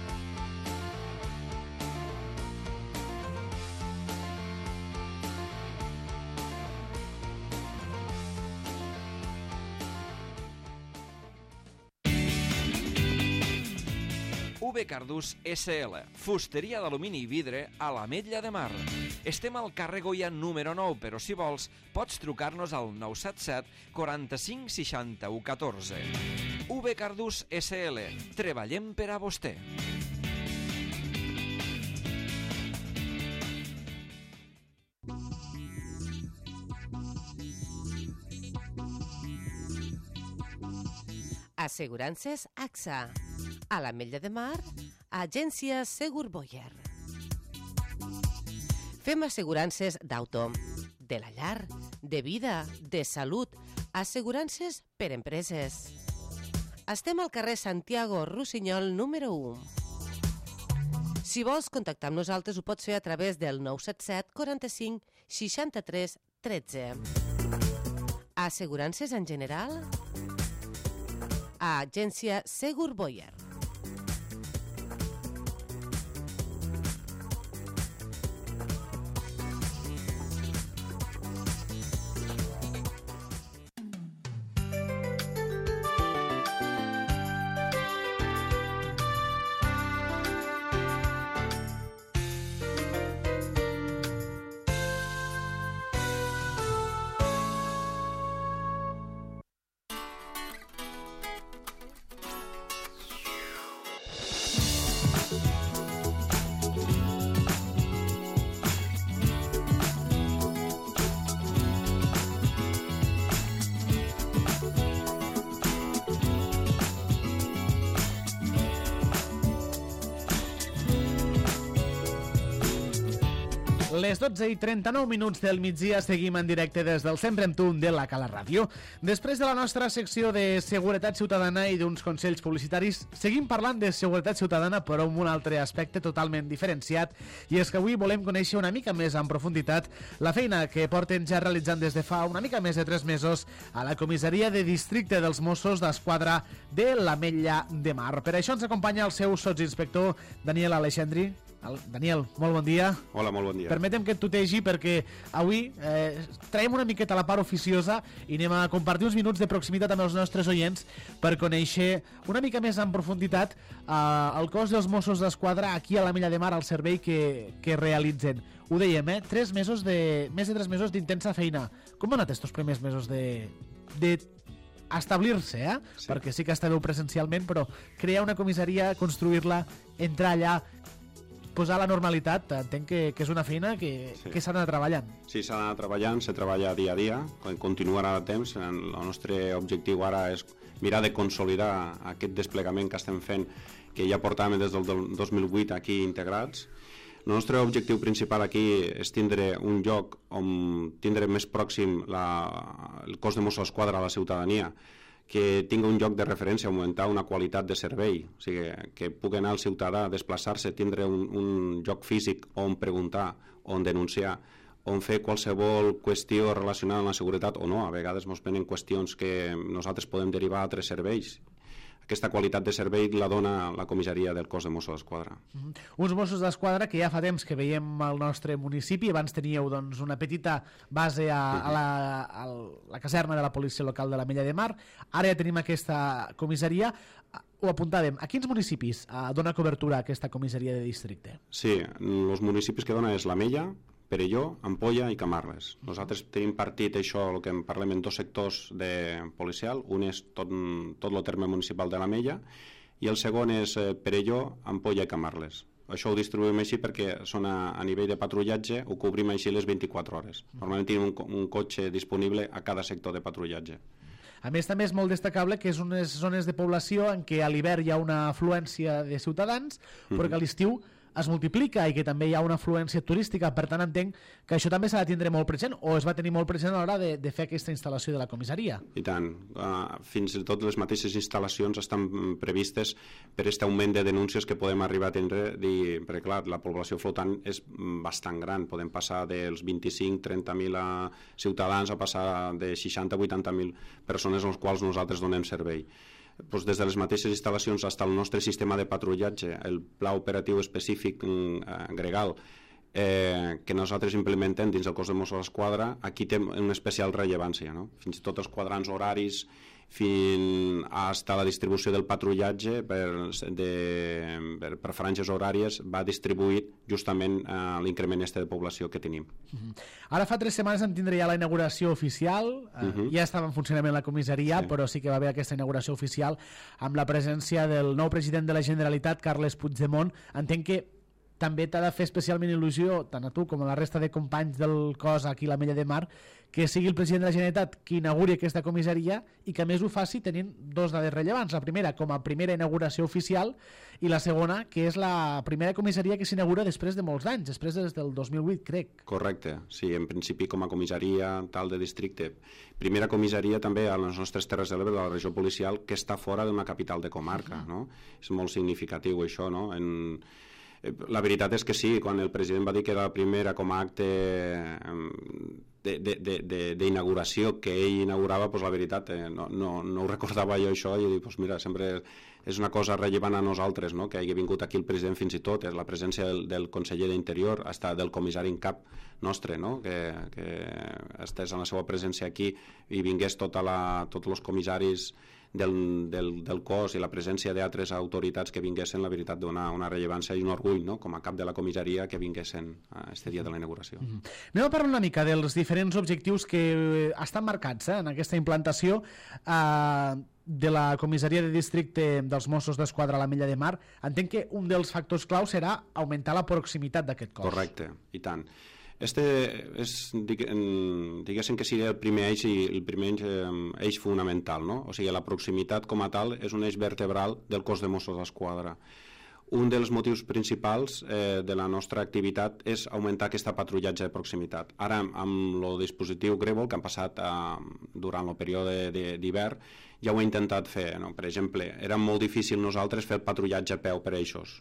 U B Cardús S L, fusteria d'alumini i vidre a l'Ametlla de Mar. Estem al carrer Goya número nou, però si vols pots trucar-nos al nou set set quaranta-cinc seixanta-u catorze. U B Cardús S L, treballem per a vostè. Assegurances A X A. A l'Ametlla de Mar, agència Segur Boyer. Fem assegurances d'auto, de la llar, de vida, de salut, assegurances per empreses. Estem al carrer Santiago Rossinyol número u. Si vols contactar amb nosaltres ho pots fer a través del nou set set quaranta-cinc seixanta-tres tretze. Assegurances en general? A agència Segur Boyer. Les dotze i trenta-nou minuts del migdia seguim en directe des del Sempre amb tu de la Cala Ràdio. Després de la nostra secció de seguretat ciutadana i d'uns consells publicitaris, seguim parlant de seguretat ciutadana però amb un altre aspecte totalment diferenciat, i és que avui volem conèixer una mica més en profunditat la feina que porten ja realitzant des de fa una mica més de tres mesos a la comissaria de districte dels Mossos d'Esquadra de l'Ametlla de Mar. Per això ens acompanya el seu sotsinspector Daniel Aleixandri. Daniel, molt bon dia. Hola, molt bon dia. Permetem que et tutegi perquè avui eh, traiem una miqueta la part oficiosa i anem a compartir uns minuts de proximitat amb els nostres oients per conèixer una mica més en profunditat eh, el cos dels Mossos d'Esquadra aquí a l'Ametlla de Mar, al servei que, que realitzen. Ho dèiem, eh? Tres mesos de, més de tres mesos d'intensa feina. Com han anat estos primers mesos de... de establir-se, eh? Sí. Perquè sí que estàveu presencialment, però crear una comissaria, construir-la, entrar allà, posar la normalitat, entenc que, que és una feina que, sí. que s'ha d'anar treballant. Sí, s'ha d'anar treballant, se treballa dia a dia, continuarà a temps. El nostre objectiu ara és mirar de consolidar aquest desplegament que estem fent, que ja portàvem des del dos mil vuit aquí integrats. El nostre objectiu principal aquí és tindre un lloc on tindre més pròxim la, el cos de Mossos d'Esquadra a la ciutadania, que tingui un lloc de referència, augmentar una qualitat de servei, o sigui, que pugui anar el ciutadà a desplaçar-se, tindre un, un lloc físic on preguntar, on denunciar, on fer qualsevol qüestió relacionada amb la seguretat o no. A vegades ens venen qüestions que nosaltres podem derivar a altres serveis. Aquesta qualitat de servei la dona la comissaria del cos de Mossos d'Esquadra. Mm-hmm. Uns Mossos d'Esquadra que ja fa temps que veiem al nostre municipi. Abans teníeu doncs, una petita base a, a, la, a la caserna de la policia local de l'Ametlla de Mar. Ara ja tenim aquesta comissaria. Ho apuntàvem. A quins municipis dona cobertura aquesta comissaria de districte? Sí, els municipis que dona és l'Ametlla, Perelló, Ampolla i Camarles. Nosaltres tenim partit això, el que en parlem en dos sectors de policial. Un és tot, tot el terme municipal de l'Ametlla i el segon és Perelló, Ampolla i Camarles. Això ho distribuïm així perquè són a, a nivell de patrullatge, ho cobrim així les vint-i-quatre hores. Normalment tenim un, un cotxe disponible a cada sector de patrullatge. A més, també és molt destacable que és unes zones de població en què a l'hivern hi ha una afluència de ciutadans, però que a l'estiu es multiplica i que també hi ha una afluència turística. Per tant, entenc que això també s'ha de tindre molt present, o es va tenir molt present a l'hora de, de fer aquesta instal·lació de la comissaria. I tant. Uh, fins i tot les mateixes instal·lacions estan previstes per aquest augment de denúncies que podem arribar a tindre, dir, perquè clar, la població flotant és bastant gran. Podem passar dels vint-i-cinc a trenta mil ciutadans a passar de seixanta a vuitanta mil persones als quals nosaltres donem servei. Pues des de les mateixes instal·lacions fins al nostre sistema de patrullatge, el pla operatiu específic eh, gregal eh, que nosaltres implementem dins el cos de Mossos d'Esquadra, aquí té una especial rellevància, no? Fins i tot els quadrants horaris fins a la distribució del patrullatge per, de, per, per franges horàries va distribuït justament a eh, l'increment este de població que tenim. Uh-huh. Ara fa tres setmanes en tindrà ja la inauguració oficial, eh, uh-huh. ja estava en funcionament la comissaria, sí. Però sí que va haver aquesta inauguració oficial amb la presència del nou president de la Generalitat, Carles Puigdemont. Entenc que també t'ha de fer especialment il·lusió, tant a tu com a la resta de companys del cos aquí a l'Ametlla de Mar, que sigui el president de la Generalitat qui inauguri aquesta comissaria i que a més ho faci tenint dos dades rellevants. La primera, com a primera inauguració oficial, i la segona, que és la primera comissaria que s'inaugura després de molts anys, després des del dos mil vuit, crec. Correcte, sí, en principi com a comissaria tal de districte. Primera comissaria també a les nostres Terres de l'Ebre, de la regió policial, que està fora d'una capital de comarca, uh-huh. no? És molt significatiu això, no? En... La veritat és que sí, quan el president va dir que era la primera com a acte d'inauguració que ell inaugurava, doncs la veritat eh, no, no, no ho recordava jo això, i dic, doncs mira, sempre és una cosa rellevant a nosaltres, no? Que hagi vingut aquí el president fins i tot, és la presència del, del conseller d'Interior, fins del comissari en cap nostre, no? que, que estès en la seva presència aquí i vingués tota la, tots els comissaris del, del, del cos i la presència d'altres autoritats que vinguessin, la veritat dona una rellevància i un orgull, no? Com a cap de la comissaria que vinguessin a este dia de la inauguració. Mm-hmm. Anem a parlar una mica dels diferents objectius que estan marcats eh, en aquesta implantació eh, de la comissaria de districte dels Mossos d'Esquadra a l'Ametlla de Mar. Entenc que un dels factors clau serà augmentar la proximitat d'aquest cos. Correcte, i tant. Este és, diguéssim que seria el primer eix, i el primer eix fonamental, no? O sigui, la proximitat com a tal és un eix vertebral del cos de Mossos d'Esquadra. un dels motius principals eh, de la nostra activitat és augmentar aquesta patrullatge de proximitat. Ara, amb el dispositiu Grèvol, que han passat eh, durant el període d'hivern, ja ho he intentat fer. No? Per exemple, era molt difícil nosaltres fer el patrullatge a peu per eixos.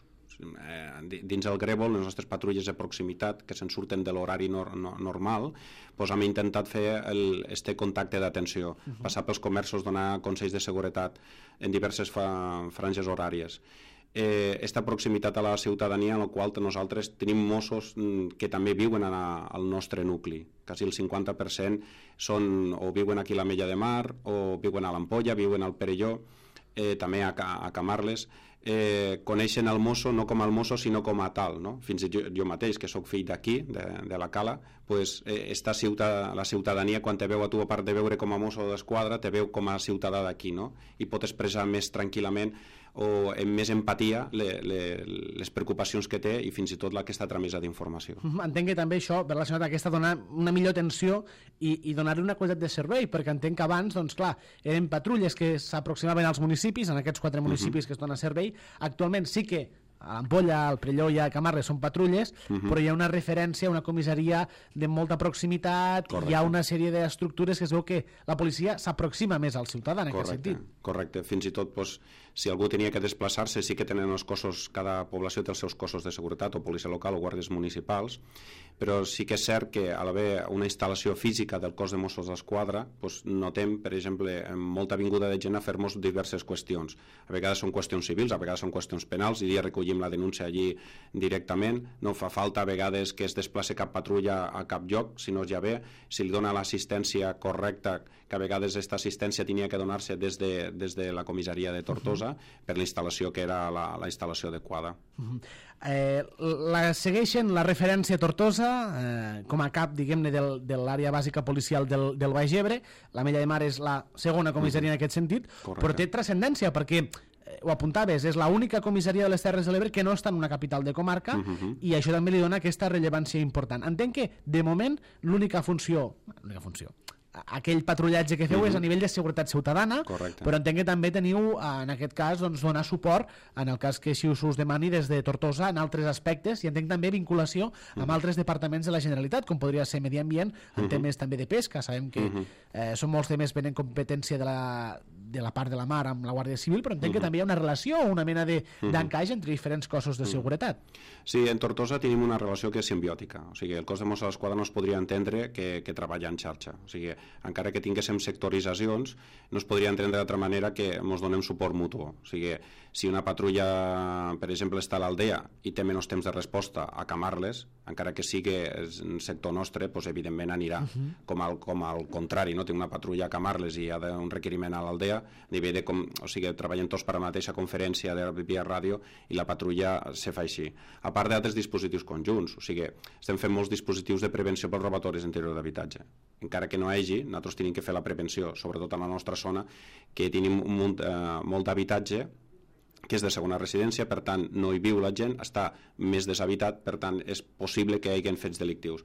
Eh, dins el Grèvol, les nostres patrulles de proximitat, que se'n surten de l'horari nor no, normal, doncs hem intentat fer el, este contacte d'atenció, uh-huh. passar pels comerços, donar consells de seguretat en diverses franges horàries. Eh, esta proximitat a la ciutadania en la qual nosaltres tenim Mossos que també viuen a, al nostre nucli. Quasi el cinquanta per cent són, o viuen aquí a l'Ametlla de Mar, o viuen a l'Ampolla, viuen al Perelló, eh, també a, a Camarles. Eh, coneixen el mosso no com el mosso sinó com a tal, no? Fins i tot jo, jo mateix, que sóc fill d'aquí, de, de la Cala, pues, eh, esta ciutat, la ciutadania quan te veu a tu, a part de veure com a mosso d'esquadra, te veu com a ciutadà d'aquí, no? I pot expressar més tranquil·lament o amb més empatia le, le, les preocupacions que té i fins i tot aquesta tramesa d'informació. Entenc que també això, relacionat amb aquesta, donar una millor atenció i, i donar-li una qualitat de servei, perquè entenc que abans, doncs clar, eren patrulles que s'aproximaven als municipis, en aquests quatre municipis uh-huh. que es dona servei. Actualment sí que a l'Ampolla, al Perelló i a Camarles són patrulles, uh-huh. però hi ha una referència a una comissaria de molta proximitat. Correcte. Hi ha una sèrie d'estructures que es veu que la policia s'aproxima més al ciutadà en correcte, aquest sentit. Correcte, fins i tot doncs, si algú tenia que desplaçar-se, sí que tenen els cossos, cada població té els seus cossos de seguretat, o policia local o guàrdies municipals, però sí que és cert que a l'haver una instal·lació física del cos de Mossos d'Esquadra, doncs notem, per exemple, molta vinguda de gent a fer-nos diverses qüestions. A vegades són qüestions civils, a vegades són qüestions penals, i ja recollim la denúncia allí directament. No fa falta a vegades que es desplaci cap patrulla a cap lloc, si no ja ve, si li dona l'assistència correcta, que a vegades aquesta assistència tenia que donar-se des de, des de la comissaria de Tortosa, uh-huh. per la instal·lació que era la, la instal·lació adequada. Uh-huh. Eh, la segueixen la referència a Tortosa eh, com a cap, diguem-ne, del, de l'àrea bàsica policial del, del Baix Ebre. l'Ametlla de Mar és la segona comissaria uh-huh. en aquest sentit. Correcte. Però té transcendència perquè eh, ho apuntaves, és l'única comissaria de les Terres de l'Ebre que no està en una capital de comarca, uh-huh. i això també li dona aquesta rellevància important. Entenc que de moment l'única funció l'única funció aquell patrullatge que feu uh-huh. és a nivell de seguretat ciutadana. Correcte. Però entenc que també teniu, en aquest cas, doncs, donar suport, en el cas que així us, us demani des de Tortosa, en altres aspectes, i entenc també vinculació amb uh-huh. altres departaments de la Generalitat, com podria ser Medi Ambient, en uh-huh. temes també de pesca. Sabem que uh-huh. eh, són molts temes que venen competència de la, de la part de la mar amb la Guàrdia Civil, però entenc uh-huh. que també hi ha una relació o una mena d'encaix uh-huh. entre diferents cossos de uh-huh. seguretat. Sí, en Tortosa tenim una relació que és simbiòtica. O sigui, el cos de Mossos d'Esquadra no es podria entendre que, que treballa en xarxa. O sigui, encara que tinguéssim sectoritzacions, no es podria entendre d'altra manera que ens donem suport mutu. O sigui, si una patrulla, per exemple, està a l'Aldea i té menys temps de resposta a Camarles, encara que sigui en sector nostre, doncs, evidentment anirà. Uh-huh. com, al, com al contrari, no? Té una patrulla a Camarles i hi ha un requeriment a l'Aldea, a nivell de com, o sigui, treballen tots per a la mateixa conferència de via ràdio i la patrulla se fa així. A part d'altres dispositius conjunts, o sigui, estem fent molts dispositius de prevenció pels robatoris interior d'habitatge. Encara que no hi hagi, nosaltres tenim que fer la prevenció, sobretot a la nostra zona, que tenim un munt, eh, molt d'habitatge que és de segona residència, per tant no hi viu la gent, està més deshabitat, per tant és possible que hi hagi fets delictius.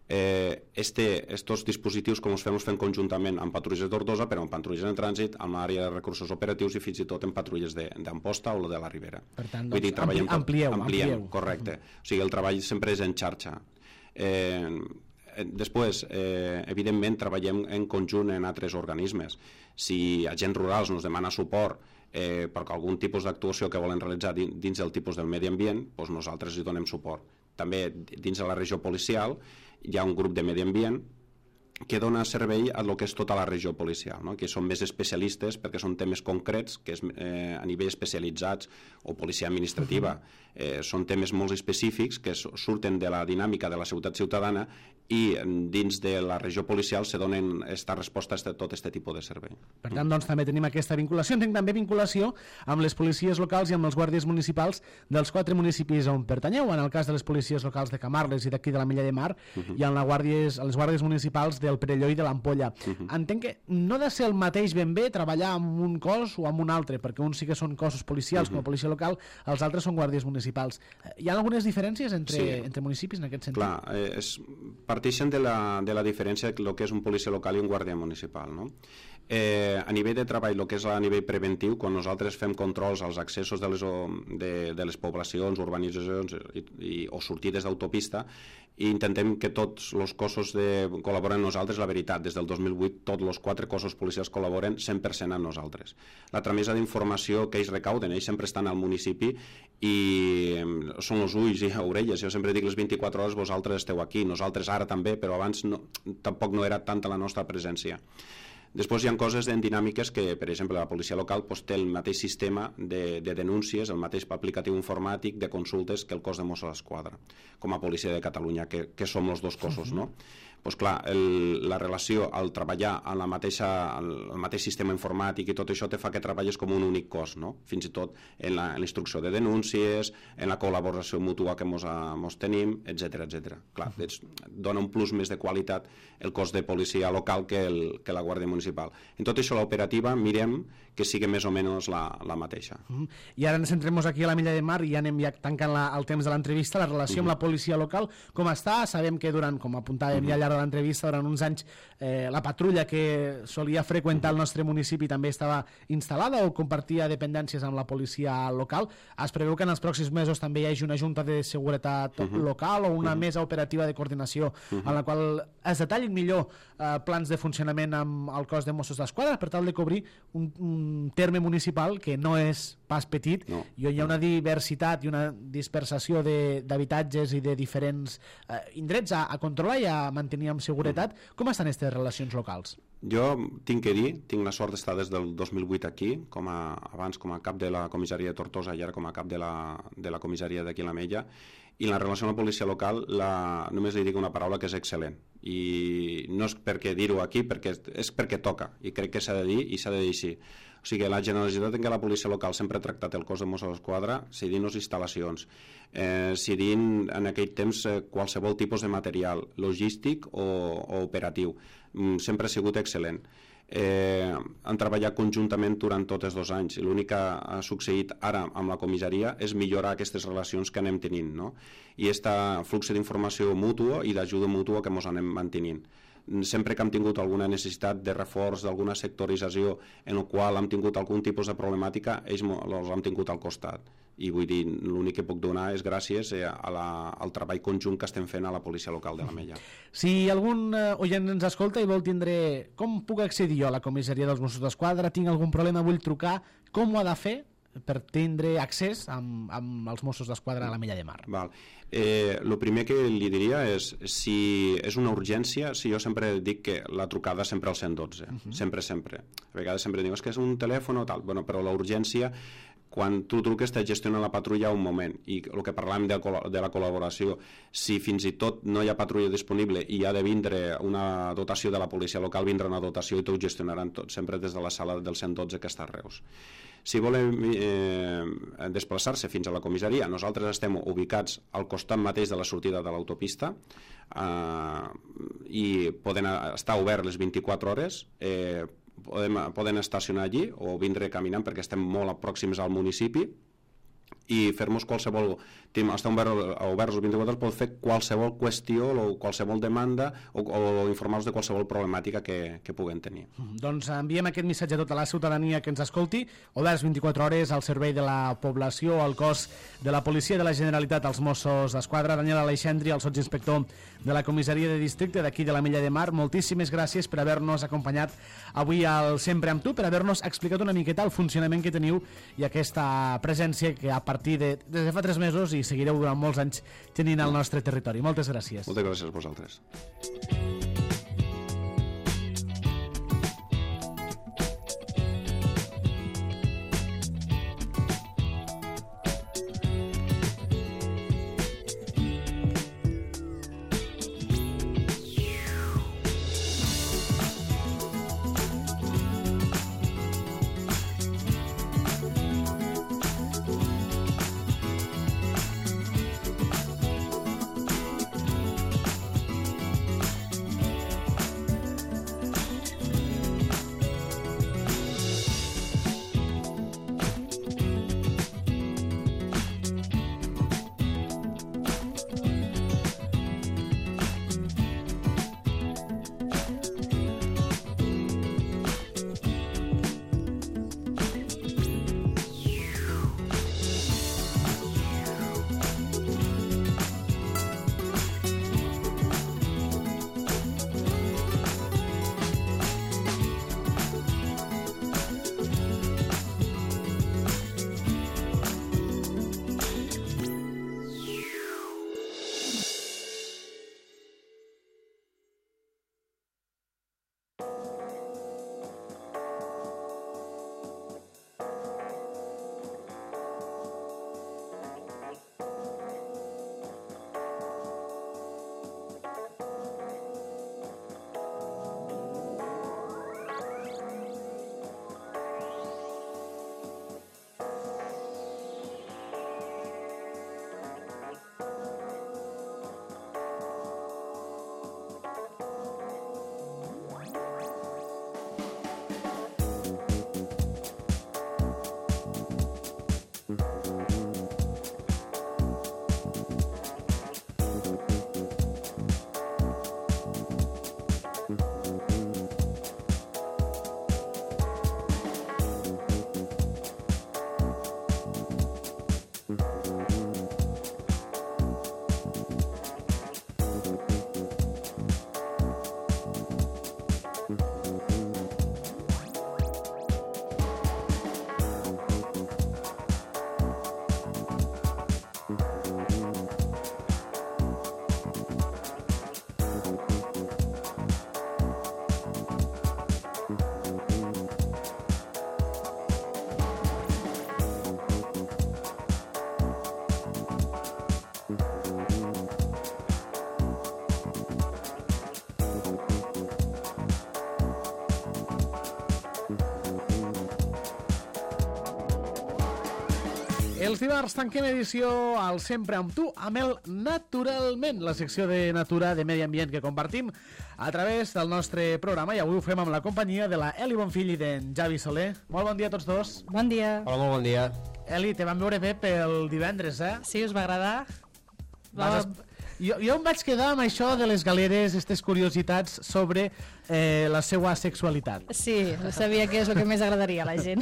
Eh, este, estos dispositius com els fem, els fem conjuntament amb patrulles de Tortosa, però amb patrulles en trànsit, amb l'àrea de recursos operatius i fins i tot en patrulles d'Amposta o de la Ribera. Per tant, doncs, dir, ampli tot, amplieu, ampliem, amplieu. Correcte. O sigui, el treball sempre és en xarxa. Eh, Després, eh, evidentment, treballem en conjunt en altres organismes. Si agents rurals ens demana suport eh, per algun tipus d'actuació que volen realitzar dins del tipus del medi ambient, doncs nosaltres hi donem suport. També dins de la regió policial hi ha un grup de medi ambient que dona servei a lo que és tota la regió policial, no? Que són més especialistes perquè són temes concrets, que és eh, a nivell especialitzats, o policia administrativa. Eh, són temes molt específics que surten de la dinàmica de la seguretat ciutadana i dins de la regió policial se donen esta resposta a tot aquest tipus de servei. Per tant, doncs, també tenim aquesta vinculació. Entenc també vinculació amb les policies locals i amb els guàrdies municipals dels quatre municipis on pertanyeu. En el cas de les policies locals de Camarles i d'aquí de l'Ametlla de Mar, uh-huh. i en la guàrdies, les guàrdies municipals del Perelló i de l'Ampolla. Uh-huh. Entenc que no ha de ser el mateix ben bé treballar amb un cos o amb un altre, perquè uns sí que són cossos policials, uh-huh. com a policia local, els altres són guàrdies municipals. Hi ha algunes diferències entre, sí. entre municipis en aquest sentit? Clar, eh, és, parteixen de la, de la diferència del que és un policia local i un guàrdia municipal, no? Eh, a nivell de treball, el que és a nivell preventiu, quan nosaltres fem controls als accessos de les, de, de les poblacions, urbanitzacions i, i, o sortides d'autopista, i intentem que tots els cossos de, col·laboren amb nosaltres. La veritat, des del dos mil vuit tots els quatre cossos policials col·laboren cent per cent amb nosaltres. La tramesa d'informació que ells recauden, ells sempre estan al municipi i són els ulls i orelles. Jo sempre dic, les vint-i-quatre hores vosaltres esteu aquí, nosaltres ara també, però abans no, tampoc no era tanta la nostra presència. Després hi ha coses en dinàmiques que, per exemple, la policia local pues, té el mateix sistema de, de denúncies, el mateix aplicatiu informàtic de consultes que el cos de Mossos d'Esquadra, com a policia de Catalunya, que, que som els dos cossos, no? Pues clar, el, la relació al treballar en la mateixa, el, el mateix sistema informàtic i tot això te fa que treballes com un únic cos, no? Fins i tot en la, en la instrucció de denúncies, en la col·laboració mútua que mos, mos tenim, etcètera, etcètera. Clar, ets, dona un plus més de qualitat el cos de policia local que, el, que la Guàrdia Municipal. En tot això, l'operativa, mirem que sigui més o menys la, la mateixa. Uh -huh. I ara ens centrem aquí a la Milla de Mar i ja anem ja tancant la, el temps de l'entrevista, la relació uh -huh. amb la policia local, com està? Sabem que durant, com apuntàvem uh -huh. ja al llarg de l'entrevista, durant uns anys eh, la patrulla que solia freqüentar el nostre municipi també estava instal·lada o compartia dependències amb la policia local. Es preveu que en els pròxims mesos també hi hagi una junta de seguretat uh -huh. local o una uh -huh. mesa operativa de coordinació uh -huh. en la qual es detallin millor eh, plans de funcionament amb el cos de Mossos d'Esquadra per tal de cobrir un, un terme municipal que no és pas petit no. i on hi ha una diversitat i una dispersació d'habitatges i de diferents eh, indrets a, a controlar i a mantenir amb seguretat. Mm. Com estan aquestes relacions locals? Jo tinc que dir, tinc la sort d'estar des del dos mil vuit aquí, com a, abans com a cap de la comissaria de Tortosa i ara com a cap de la, de la comissaria d'aquí a l'Ametlla, i la relació amb la policia local la, només li dic una paraula que és excel·lent, i no és perquè dir-ho aquí, perquè és perquè toca, i crec que s'ha de dir i s'ha de dir així. O sigui, la generositat en què la policia local sempre ha tractat el cos de Mossos d'Esquadra, cedint-nos instal·lacions, eh, cedint en aquell temps eh, qualsevol tipus de material logístic o, o operatiu, mm, sempre ha sigut excel·lent. Eh, han treballat conjuntament durant tots els dos anys i l'únic que ha succeït ara amb la comissaria és millorar aquestes relacions que anem tenint, no? I aquest flux d'informació mútua i d'ajuda mútua que ens anem mantenint. Sempre que hem tingut alguna necessitat de reforç d'alguna sectorització en el qual hem tingut algun tipus de problemàtica, ells els hem tingut al costat. I vull dir, l'únic que puc donar és gràcies a la, al treball conjunt que estem fent a la policia local de l'Ametlla. Si algun oient ens escolta i vol tindre... Com puc accedir jo a la comissaria dels Mossos d'Esquadra? Tinc algun problema, vull trucar? Com ho ha de fer per tindre accés amb, amb els Mossos d'Esquadra a l'Ametlla de Mar? Val. Eh, el primer que li diria és, si és una urgència, si jo sempre dic que la trucada sempre al cent dotze, uh -huh. sempre, sempre. A vegades sempre diu, és que és un telèfon o tal, bueno, però la urgència, quan tu truques, te gestiona la patrulla un moment, i el que parlàvem de, de la col·laboració, si fins i tot no hi ha patrulla disponible i ha de vindre una dotació de la policia local, vindrà una dotació i t'ho gestionaran tot, sempre des de la sala del cent dotze que està a Reus. Si volen eh, desplaçar-se fins a la comissaria, nosaltres estem ubicats al costat mateix de la sortida de l'autopista eh, i poden estar oberts les vint-i-quatre hores, eh, poden, poden estacionar allí o vindre caminant perquè estem molt pròxims al municipi i fer-nos qualsevol, estar oberts els vint-i-quatre hores, pot fer qualsevol qüestió o qualsevol demanda o, o informar-los de qualsevol problemàtica que, que puguen tenir. Doncs enviem aquest missatge a tota la ciutadania que ens escolti, oberts vint-i-quatre hores al servei de la població, al cos de la policia de la Generalitat, als Mossos d'Esquadra. Daniel Aleixandri, el sotsinspector de la comissaria de districte d'aquí de l'Ametlla de Mar, moltíssimes gràcies per haver-nos acompanyat avui al Sempre amb tu, per haver-nos explicat una miqueta el funcionament que teniu i aquesta presència que a partir de, des de fa tres mesos i seguireu durant molts anys tenint al nostre territori. Moltes gràcies. Moltes gràcies a vosaltres. Els dimarts tanquem edició al Sempre amb tu, amb el Naturalment, la secció de natura, de medi ambient que compartim a través del nostre programa, i avui ho fem amb la companyia de la Eli Bonfill i d'en Javi Soler. Molt bon dia a tots dos. Bon dia. Hola, molt bon dia. Eli, te vam veure bé pel divendres, eh? Sí, us va agradar? Vas es... jo, jo em vaig quedar amb això de les galeres, aquestes curiositats sobre eh, la seva sexualitat. Sí, sabia que és el que més agradaria a la gent.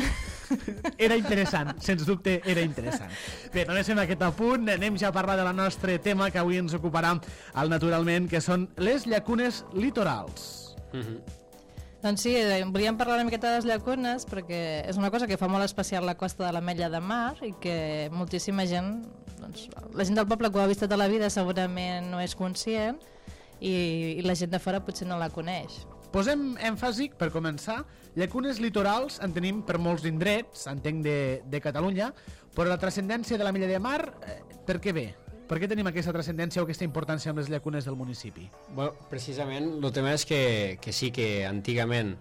Era interessant, sens dubte era interessant. Bé, només fem aquest apunt, anem ja a parlar de la nostre tema que avui ens ocuparà al Naturalment, que són les llacunes litorals. Mm-hmm. Doncs sí, volíem parlar una miqueta de les llacunes perquè és una cosa que fa molt especial la costa de l'Ametlla de Mar i que moltíssima gent, doncs, la gent del poble que ho ha vist tota la vida segurament no és conscient i, i la gent de fora potser no la coneix. Posem èmfasi, per començar, llacunes litorals en tenim per molts indrets, entenc de, de Catalunya, però la transcendència de l'Ametlla de Mar, eh, per què ve? Per què tenim aquesta transcendència o aquesta importància amb les llacunes del municipi? Bueno, precisament, el tema és que, que sí que antigament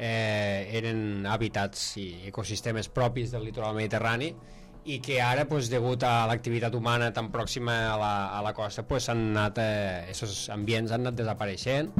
eh, eren hàbitats i ecosistemes propis del litoral mediterrani i que ara, pues, degut a l'activitat humana tan pròxima a la, a la costa, pues, han anat, eh, esos ambients han anat desapareixent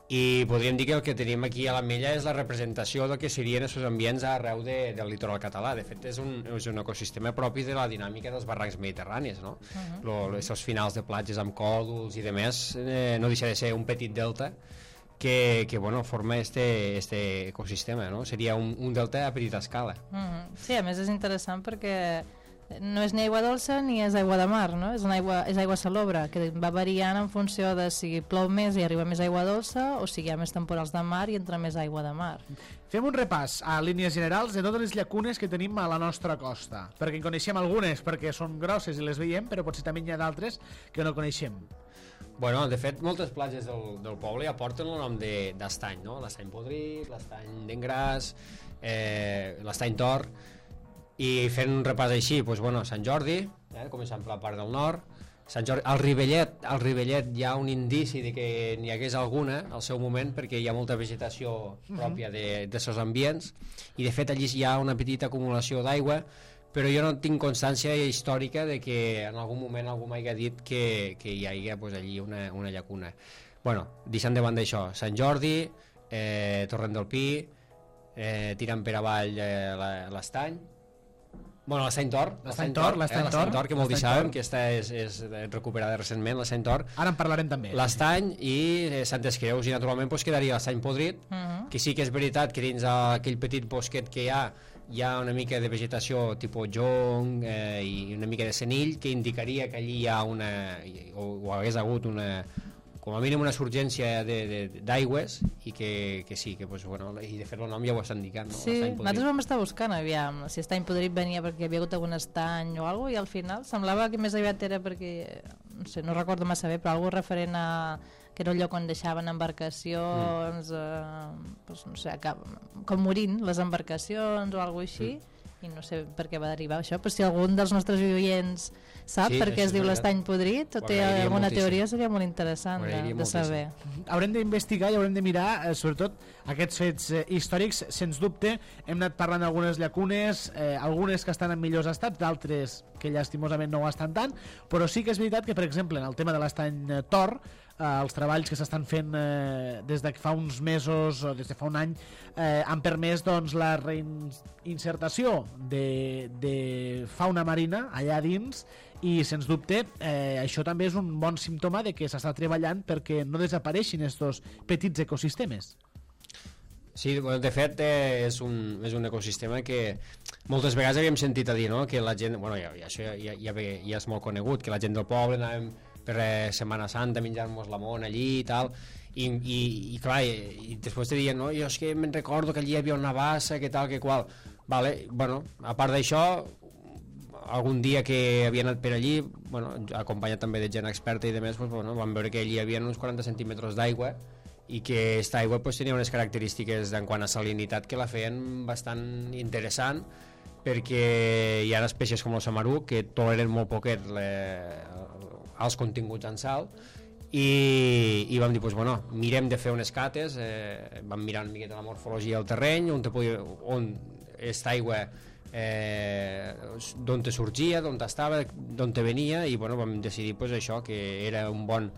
i podríem dir que el que tenim aquí a l'Ametlla és la representació del que serien aquests ambients arreu de, del litoral català. De fet, és un, és un ecosistema propi de la dinàmica dels barrancs mediterranis, no? Uh-huh. Aquests finals de platges amb còdols i demés, eh, no deixa de ser un petit delta que, que bueno, forma este, este ecosistema, no? Seria un, un delta a petita escala. Uh-huh. Sí, a més és interessant perquè no és ni aigua dolça ni és aigua de mar, no? És, una aigua, és aigua salobre, que va variant en funció de si plou més i arriba més aigua dolça o si hi ha més temporals de mar i entra més aigua de mar. Fem un repàs a línies generals de totes les llacunes que tenim a la nostra costa, perquè en coneixem algunes perquè són grosses i les veiem, però potser també hi ha d'altres que no coneixem. Bueno, de fet, moltes platges del, del poble ja porten el nom d'estany, no? L'estany podrit, l'estany d'Engràs, eh, l'estany Tor. I fent un repàs així, doncs, bueno, Sant Jordi, eh, començant per la part del nord, Sant Jordi, al Rivellet, al Rivellet hi ha un indici de que n'hi hagués alguna al seu moment perquè hi ha molta vegetació pròpia d'aquests ambients i de fet allí hi ha una petita acumulació d'aigua, però jo no tinc constància històrica de que en algun moment algú m'hagi dit que, que hi hagi pues, allí una, una llacuna. Bueno, deixant de banda això, Sant Jordi, eh, Torrent del Pi, eh, tirant per avall eh, l'estany, bueno, l'estany Tor, l'estany Tor, l'estany eh, Tor, Tor, que molt deixàvem, que està és, és recuperada recentment, l'estany Tor. Ara en parlarem també. L'estany i eh, Santes Creus, i naturalment pues, quedaria l'estany Podrit, uh-huh. que sí que és veritat que dins aquell petit bosquet que hi ha, hi ha una mica de vegetació tipus jonc eh, i una mica de senill que indicaria que allí hi ha una, o, o hagués hagut una, com a mínim una surgència d'aigües i que, que sí, que pues, bueno, i de fet el nom ja ho està indicant, no? Sí, nosaltres vam estar buscant aviam si estany podrit venia perquè hi havia hagut algun estany o alguna cosa, i al final semblava que més aviat era perquè, no sé, no recordo massa bé, però alguna referent a que era un lloc on deixaven embarcacions, mm. eh, pues, no sé, com morint les embarcacions o alguna cosa així, mm. i no sé per què va derivar això, però si algun dels nostres oients sap sí, per què es diu l'estany podrit o té alguna moltíssim. Teoria, seria molt interessant de, de saber. Haurem d'investigar i haurem de mirar, eh, sobretot, aquests fets eh, històrics. Sens dubte, hem anat parlant d'algunes llacunes, eh, algunes que estan en millors estats, d'altres que llastimosament no ho estan tant, però sí que és veritat que, per exemple, en el tema de l'estany eh, Tor, eh, els treballs que s'estan fent eh, des de fa uns mesos o des de fa un any eh, han permès doncs, la reinsertació de, de fauna marina allà dins i, sens dubte, eh, això també és un bon símptoma de que s'està treballant perquè no desapareixin estos petits ecosistemes. Sí, bueno, de fet eh, és, un, és un ecosistema que moltes vegades havíem sentit a dir, no? Que la gent, bueno, ja, ja, això ja, ja, ja és molt conegut, que la gent del poble anàvem per eh, Setmana Santa a menjar-nos la mona allí i tal, i, i, i clar, i, i després te diuen, no, jo és que me'n recordo que allí hi havia una bassa, que tal, que qual, vale, bueno, a part d'això, algun dia que havia anat per allí, bueno, acompanyat també de gent experta i demés, pues, bueno, vam veure que allí hi havia uns quaranta centímetres d'aigua i que aquesta aigua pues, tenia unes característiques en quant a salinitat que la feien bastant interessant perquè hi ha espècies com el samaruc que toleren molt poquet le, els continguts en sal i, i vam dir, pues, bueno, mirem de fer unes cates, eh, vam mirar una miqueta la morfologia del terreny on, te podia, on aquesta aigua eh, d'on te sorgia, d'on estava, d'on te venia, i bueno, vam decidir pues, això, que era un bon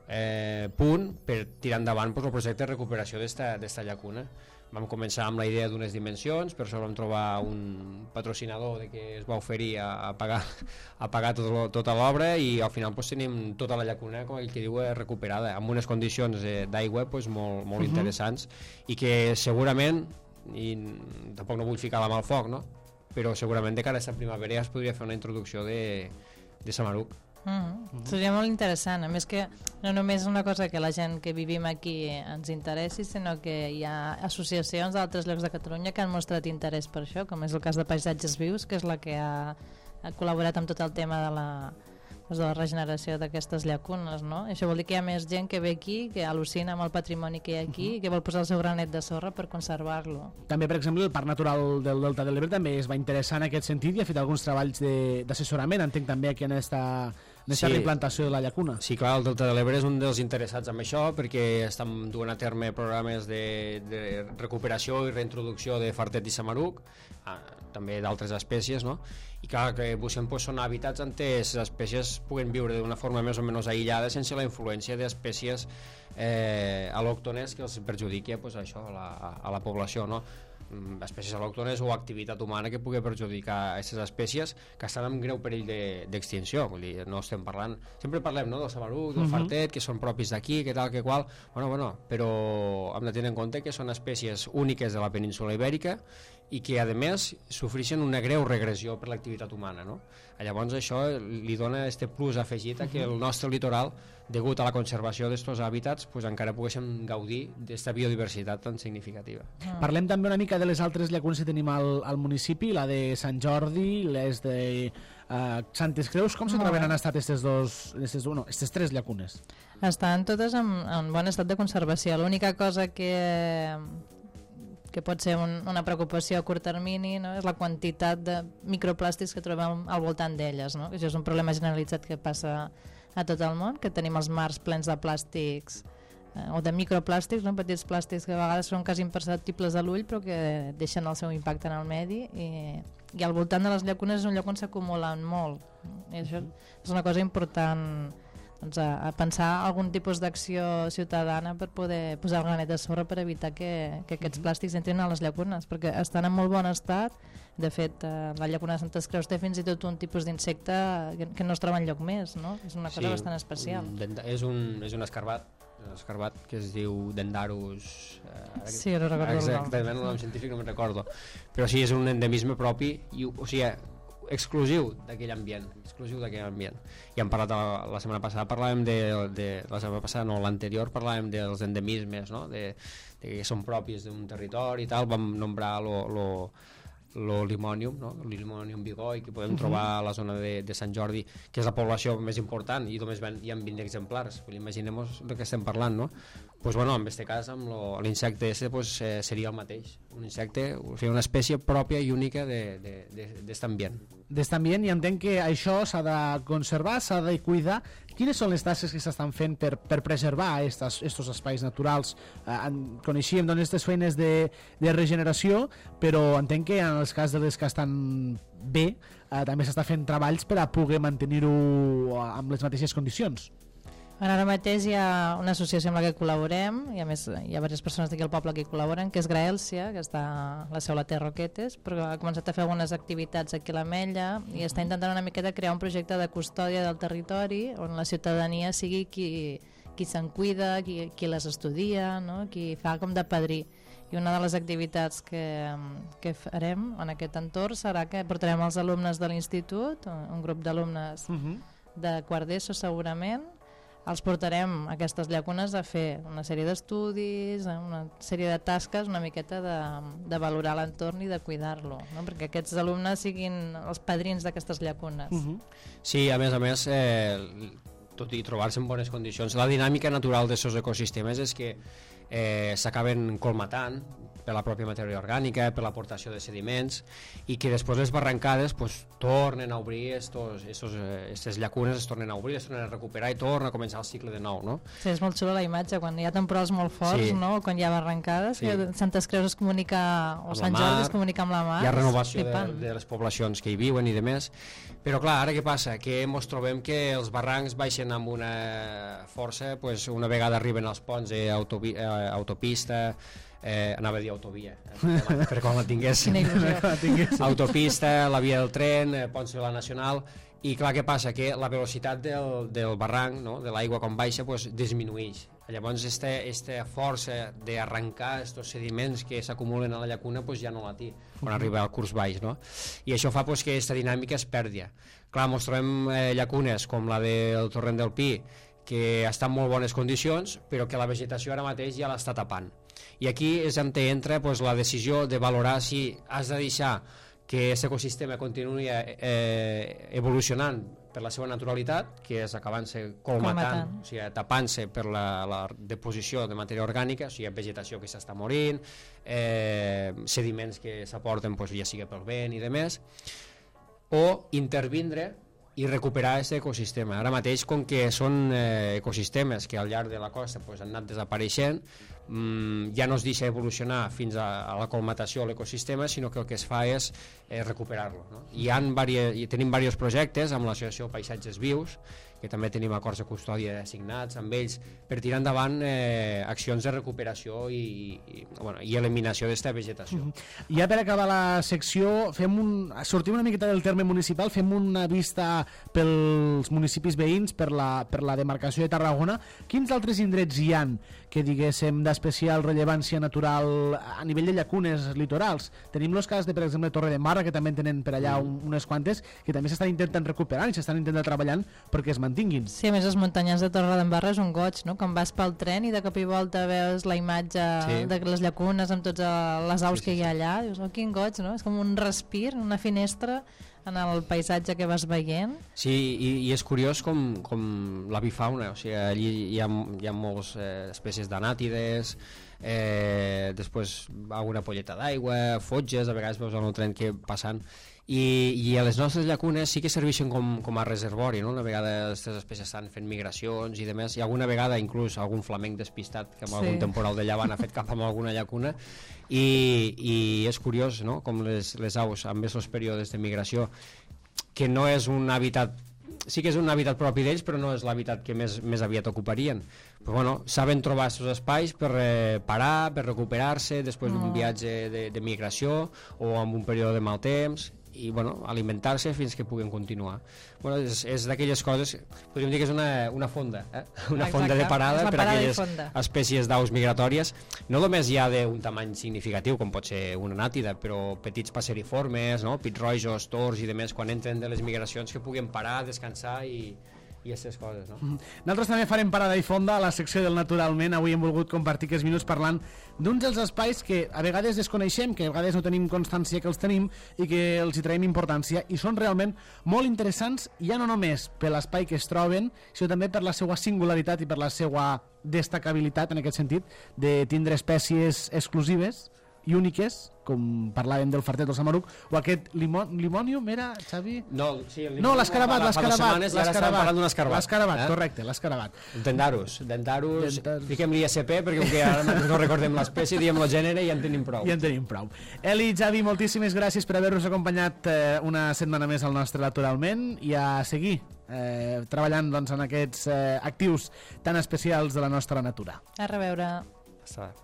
eh, punt per tirar endavant pues, el projecte de recuperació d'esta llacuna. Vam començar amb la idea d'unes dimensions, per això vam trobar un patrocinador de que es va oferir a, a pagar, a pagar tot lo, tota l'obra, i al final pues, tenim tota la llacuna, com ell que diu, recuperada, amb unes condicions d'aigua pues, molt, molt uh -huh. interessants, i que segurament, i tampoc no vull ficar la mà al foc, no? Però segurament de cara a aquesta primavera ja es podria fer una introducció de, de Samaruc. Mm -hmm. Seria molt interessant, a més que no només una cosa que la gent que vivim aquí ens interessi, sinó que hi ha associacions d'altres llocs de Catalunya que han mostrat interès per això, com és el cas de Paisatges Vius, que és la que ha, ha col·laborat amb tot el tema de la, doncs de la regeneració d'aquestes llacunes, no? I això vol dir que hi ha més gent que ve aquí, que al·lucina amb el patrimoni que hi ha aquí, uh -huh. i que vol posar el seu granet de sorra per conservar-lo. També, per exemple, el Parc Natural del Delta de l'Ebre també es va interessar en aquest sentit i ha fet alguns treballs d'assessorament, entenc també aquí en esta... Aquesta sí, reimplantació de la llacuna. Sí, clar, el Delta de l'Ebre és un dels interessats en això, perquè estan duent a terme programes de, de recuperació i reintroducció de fartet i samaruc, ah, també d'altres espècies, no? I clar, que busquem pues, són hàbitats on les espècies puguen viure d'una forma més o menys aïllada sense la influència d'espècies eh, al·lòctones que els perjudiqui pues, això, a, la, a la població, no? Espècies al·lòctones o activitat humana que pugui perjudicar aquestes espècies que estan en greu perill d'extinció. Vull dir, no estem parlant... Sempre parlem, no?, del samaruc, del uh -huh. fartet, que són propis d'aquí, que tal, que qual... Bueno, bueno, però hem de tenir en compte que són espècies úniques de la península Ibèrica i que, a més, sofreixen una greu regressió per l'activitat humana, no? Llavors, això li dona aquest plus afegit a que el nostre litoral, degut a la conservació d'aquests hàbitats, pues, encara poguéssim gaudir d'aquesta biodiversitat tan significativa. Mm. Parlem també una mica de les altres llacunes que tenim al, al municipi, la de Sant Jordi, les de uh, Santes Creus. Com se troben en estat aquestes dos, aquestes, bueno, aquestes tres llacunes? Estan totes en, en bon estat de conservació. L'única cosa que... que pot ser un, una preocupació a curt termini, no? És la quantitat de microplàstics que trobem al voltant d'elles, no? Això és un problema generalitzat que passa a tot el món, que tenim els mars plens de plàstics eh, o de microplàstics, no? Petits plàstics que a vegades són quasi imperceptibles a l'ull però que deixen el seu impacte en el medi, i, i al voltant de les llacunes és un lloc on s'acumulen molt, i això és una cosa important, doncs, a, a pensar algun tipus d'acció ciutadana per poder posar el granet de sorra per evitar que, que aquests plàstics entrin a les llacunes, perquè estan en molt bon estat. De fet, eh, la llacuna de Santes Creus té fins i tot un tipus d'insecte que, que no es troba enlloc més, no? És una cosa sí, bastant especial. Un, és, un, és un escarbat, un escarbat que es diu Dendarus... Eh, sí, no recordo el nom. Exactament, el nom científic no me'n recordo. Però sí, és un endemisme propi, i, o sigui, exclusiu d'aquell ambient, exclusiu d'aquell ambient. I hem parlat la, la setmana passada, parlàvem de, de la setmana passada, no, l'anterior, parlàvem dels endemismes, no? de, de que són propis d'un territori i tal, vam nombrar lo, lo, lo limonium, no? El limonium bigoi, que podem uh -huh. trobar a la zona de, de Sant Jordi, que és la població més important, i només hi ha vint exemplars. Imaginem-nos del que estem parlant, no? Pues bueno, en aquest cas, amb l'insecte ese, pues, eh, seria el mateix. Un insecte, o sigui, una espècie pròpia i única d'aquest ambient. D'aquest ambient, i entenc que això s'ha de conservar, s'ha de cuidar. Quines són les tasques que s'estan fent per, per preservar aquests espais naturals? Eh, coneixíem doncs aquestes feines de, de regeneració, però entenc que en els cas de les que estan bé, eh, també s'està fent treballs per a poder mantenir-ho amb les mateixes condicions. Ara mateix hi ha una associació amb la que col·laborem, i a més hi ha diverses persones d'aquí al poble que hi col·laboren, que és Graèlcia, que està a la seu la Terra Roquetes, però ha començat a fer algunes activitats aquí a l'Ametlla i està intentant una miqueta crear un projecte de custòdia del territori on la ciutadania sigui qui, qui se'n cuida, qui, qui les estudia, no? Qui fa com de padrí. I una de les activitats que, que farem en aquest entorn serà que portarem els alumnes de l'institut, un grup d'alumnes uh-huh. de quart d'ESO segurament, els portarem a aquestes llacunes a fer una sèrie d'estudis, una sèrie de tasques, una miqueta de, de valorar l'entorn i de cuidar-lo, no? Perquè aquests alumnes siguin els padrins d'aquestes llacunes. Uh-huh. Sí, a més a més, eh, tot i trobar-se en bones condicions, la dinàmica natural d'aquests ecosistemes és que eh, s'acaben colmatant per la pròpia matèria orgànica, per l'aportació de sediments, i que després les barrancades pues, tornen a obrir aquestes llacunes, es tornen a obrir, es tornen a recuperar i torna a començar el cicle de nou, no? Sí, és molt xula la imatge, quan hi ha temporals molt forts, sí. no? Quan hi ha barrancades, sí. que Santes Creus es comunica, o amb Sant Jordi es comunica amb la mar. Hi ha renovació de, de les poblacions que hi viuen i de més, però clar, ara què passa? Que ens trobem que els barrancs baixen amb una força, pues, una vegada arriben als ponts d'autopista, Eh, anava a dir autovia eh, per quan la tingués autopista, la via del tren, eh, ponts de la Nacional, i clar, què passa? Que la velocitat del, del barranc, no? de l'aigua quan baixa, pues, disminueix. Llavors esta, esta força d'arrencar aquests sediments que s'acumulen a la llacuna pues, ja no la té quan arriba al curs baix, no? I això fa pues, que aquesta dinàmica es perdi. Clar, ens trobem eh, llacunes com la del Torrent del Pi, que està en molt bones condicions, però que la vegetació ara mateix ja l'està tapant. I aquí és on entra pues, la decisió de valorar si has de deixar que aquest ecosistema continuï eh, evolucionant per la seva naturalitat, que és acabant-se colmatant, colmatant. O sigui, tapant-se per la, la deposició de matèria orgànica, o sigui, vegetació que s'està morint, eh, sediments que s'aporten pues, ja sigui pel vent i demés, o intervindre i recuperar aquest ecosistema. Ara mateix, com que són eh, ecosistemes que al llarg de la costa pues, han anat desapareixent, mmm, ja no es deixa evolucionar fins a, a la colmatació de l'ecosistema, sinó que el que es fa és eh, recuperar-lo. No? I, varie, i tenim diversos projectes amb l'associació Paisatges Vius, que també tenim acords de custòdia assignats amb ells, per tirar endavant eh, accions de recuperació i, i, bueno, i eliminació d'esta vegetació. Mm-hmm. Ja per acabar la secció, fem un, sortim una miqueta del terme municipal, fem una vista pels municipis veïns, per la, per la demarcació de Tarragona. Quins altres indrets hi han que diguéssim d'especial rellevància natural a nivell de llacunes litorals? Tenim els casos de, per exemple, Torre de Marra, que també tenen per allà un, unes quantes, que també s'estan intentant recuperar i s'estan intentant treballant perquè es mantinguin. Sí, a més els muntanyans de Torre d'en Barra és un goig, no? Quan vas pel tren i de cop i volta veus la imatge sí. de les llacunes amb totes les aus sí, sí, que hi ha allà, dius, oh, quin goig, no? És com un respir, una finestra en el paisatge que vas veient. Sí, i, i és curiós com, com l'avifauna, o sigui, allí hi ha, hi ha moltes eh, espècies d'anàtides, eh, després alguna polleta d'aigua, fotges, a vegades veus en el tren que passant, i, i a les nostres llacunes sí que serveixen com, com a reservori, no? Una vegada aquestes espècies estan fent migracions i demés, i alguna vegada inclús algun flamenc despistat que amb sí. algun temporal de llevant ha fet cap a alguna llacuna, i, i és curiós, no? Com les, les aus amb aquests períodes de migració, que no és un hàbitat, sí que és un hàbitat propi d'ells, però no és l'hàbitat que més, més aviat ocuparien. Però bueno, saben trobar aquests espais per eh, parar, per recuperar-se després d'un mm. viatge de, de migració o amb un període de mal temps, i bueno, alimentar-se fins que puguen continuar. Bueno, és, és d'aquelles coses, podríem dir que és una, una fonda, eh? una Exacte. fonda de parada per a aquelles espècies d'aus migratòries, no només hi ha d'un tamany significatiu, com pot ser una nàtida, però petits passeriformes, no? Pit-rojos, tors i demés, quan entren de les migracions, que puguen parar, descansar i i aquestes coses, no? Mm. Nosaltres també farem parada i fonda a la secció del Naturalment. Avui hem volgut compartir aquests minuts parlant d'uns dels espais que a vegades desconeixem, que a vegades no tenim constància que els tenim i que els hi traiem importància, i són realment molt interessants, ja no només per l'espai que es troben, sinó també per la seva singularitat i per la seva destacabilitat, en aquest sentit, de tindre espècies exclusives i úniques, com parlàvem del fartet del Samaruc, o aquest limon, limonium era, Xavi? No, sí, no l'escarabat, l'escarabat, l'escarabat, l'escarabat, eh? Correcte, l'escarabat. Dendarus, Dendarus, fiquem-li I S P perquè ara no recordem l'espècie, diem el gènere i ja en tenim prou. Ja en tenim prou. Eli, Xavi, moltíssimes gràcies per haver-nos acompanyat eh, una setmana més al nostre Naturalment, i a seguir eh, treballant doncs, en aquests eh, actius tan especials de la nostra natura. A reveure. Passada.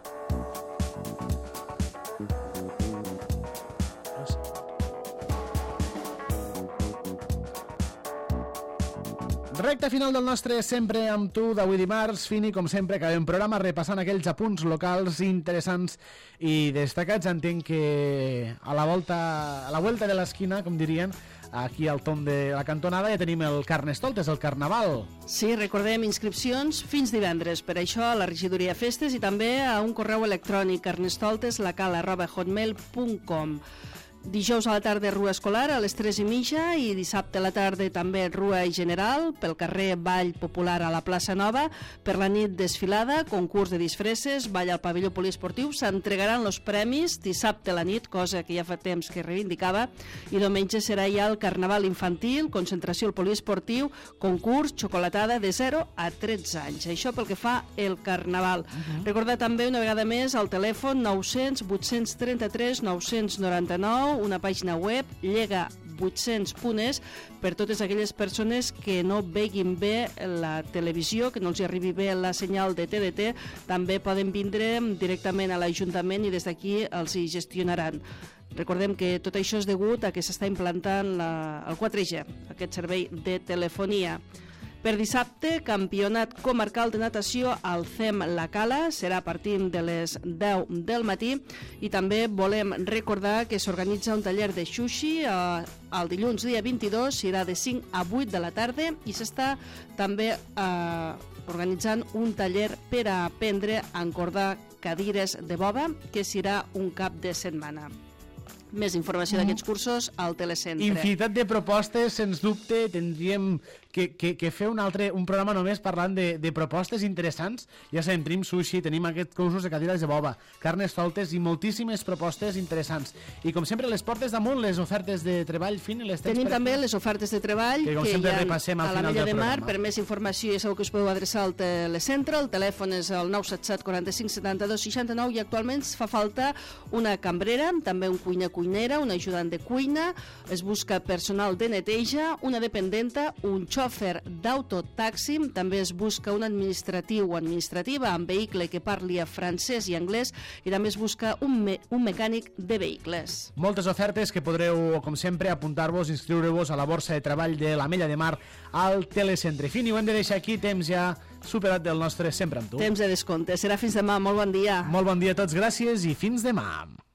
Recta final del nostre Sempre amb tu d'avui dimarts. Fini, com sempre, acabem programa repassant aquells apunts locals interessants i destacats. Entenc que a la volta, a la vuelta de l'esquina, com dirien, aquí al tom de la cantonada ja tenim el Carnestoltes, el Carnaval. Sí, recordem inscripcions fins divendres. Per això a la regidoria Festes i també a un correu electrònic carnestoltes la cal arroba hotmail punt com. Dijous a la tarda rua escolar a les tres i mitja i dissabte a la tarda també rua general pel carrer Ball Popular a la plaça Nova. Per la nit desfilada, concurs de disfresses, ball al pavelló poliesportiu. S'entregaran els premis dissabte a la nit, cosa que ja fa temps que reivindicava, i diumenge serà ja el carnaval infantil, concentració al poliesportiu, concurs, xocolatada de zero a tretze anys. Això pel que fa el carnaval. Uh-huh. Recordar també una vegada més el telèfon nou cents vuit cents trenta-tres nou cents noranta-nou, una pàgina web, llega vuit-cents punt es, per totes aquelles persones que no veguin bé la televisió, que no els arribi bé la senyal de T D T, també poden vindre directament a l'Ajuntament i des d'aquí els hi gestionaran. Recordem que tot això és degut a que s'està implantant la, el quatre G, aquest servei de telefonia. Per dissabte, campionat comarcal de natació al C E M La Cala, serà a partir de les deu del matí, i també volem recordar que s'organitza un taller de sushi eh, el dilluns dia vint-i-dos, serà de cinc a vuit de la tarda, i s'està també eh, organitzant un taller per a aprendre a encordar cadires de boba, que serà un cap de setmana. Més informació d'aquests cursos al telecentre. Infinitat de propostes, sens dubte. Tindríem que, que, que fer un altre un programa només parlant de, de propostes interessants. Ja sabem, tenim sushi, tenim aquests cursos de cadires de boba, carnes soltes i moltíssimes propostes interessants. I com sempre, les portes damunt, les ofertes de treball, fin, les tens. Tenim també les ofertes de treball que, com que sempre, hi ha repassem al a la final Mella del de Mar. programa. Per més informació ja sabeu que us podeu adreçar al telecentre. El telèfon és el nou set set quaranta-cinc setanta-dos seixanta-nou, i actualment fa falta una cambrera, també un cuina-cuinera, un ajudant de cuina, es busca personal de neteja, una dependenta, un xòfer d'autotaxi, també es busca un administratiu o administrativa amb vehicle que parli francès i anglès, i també es busca un, me un mecànic de vehicles. Moltes ofertes que podreu, com sempre, apuntar-vos, inscriure-vos a la borsa de treball de la Mella de Mar al telecentre. Fin, i ho hem de deixar aquí, temps ja superat del nostre Sempre amb tu. Temps de descompte. Serà fins demà. Molt bon dia. Molt bon dia a tots, gràcies i fins demà.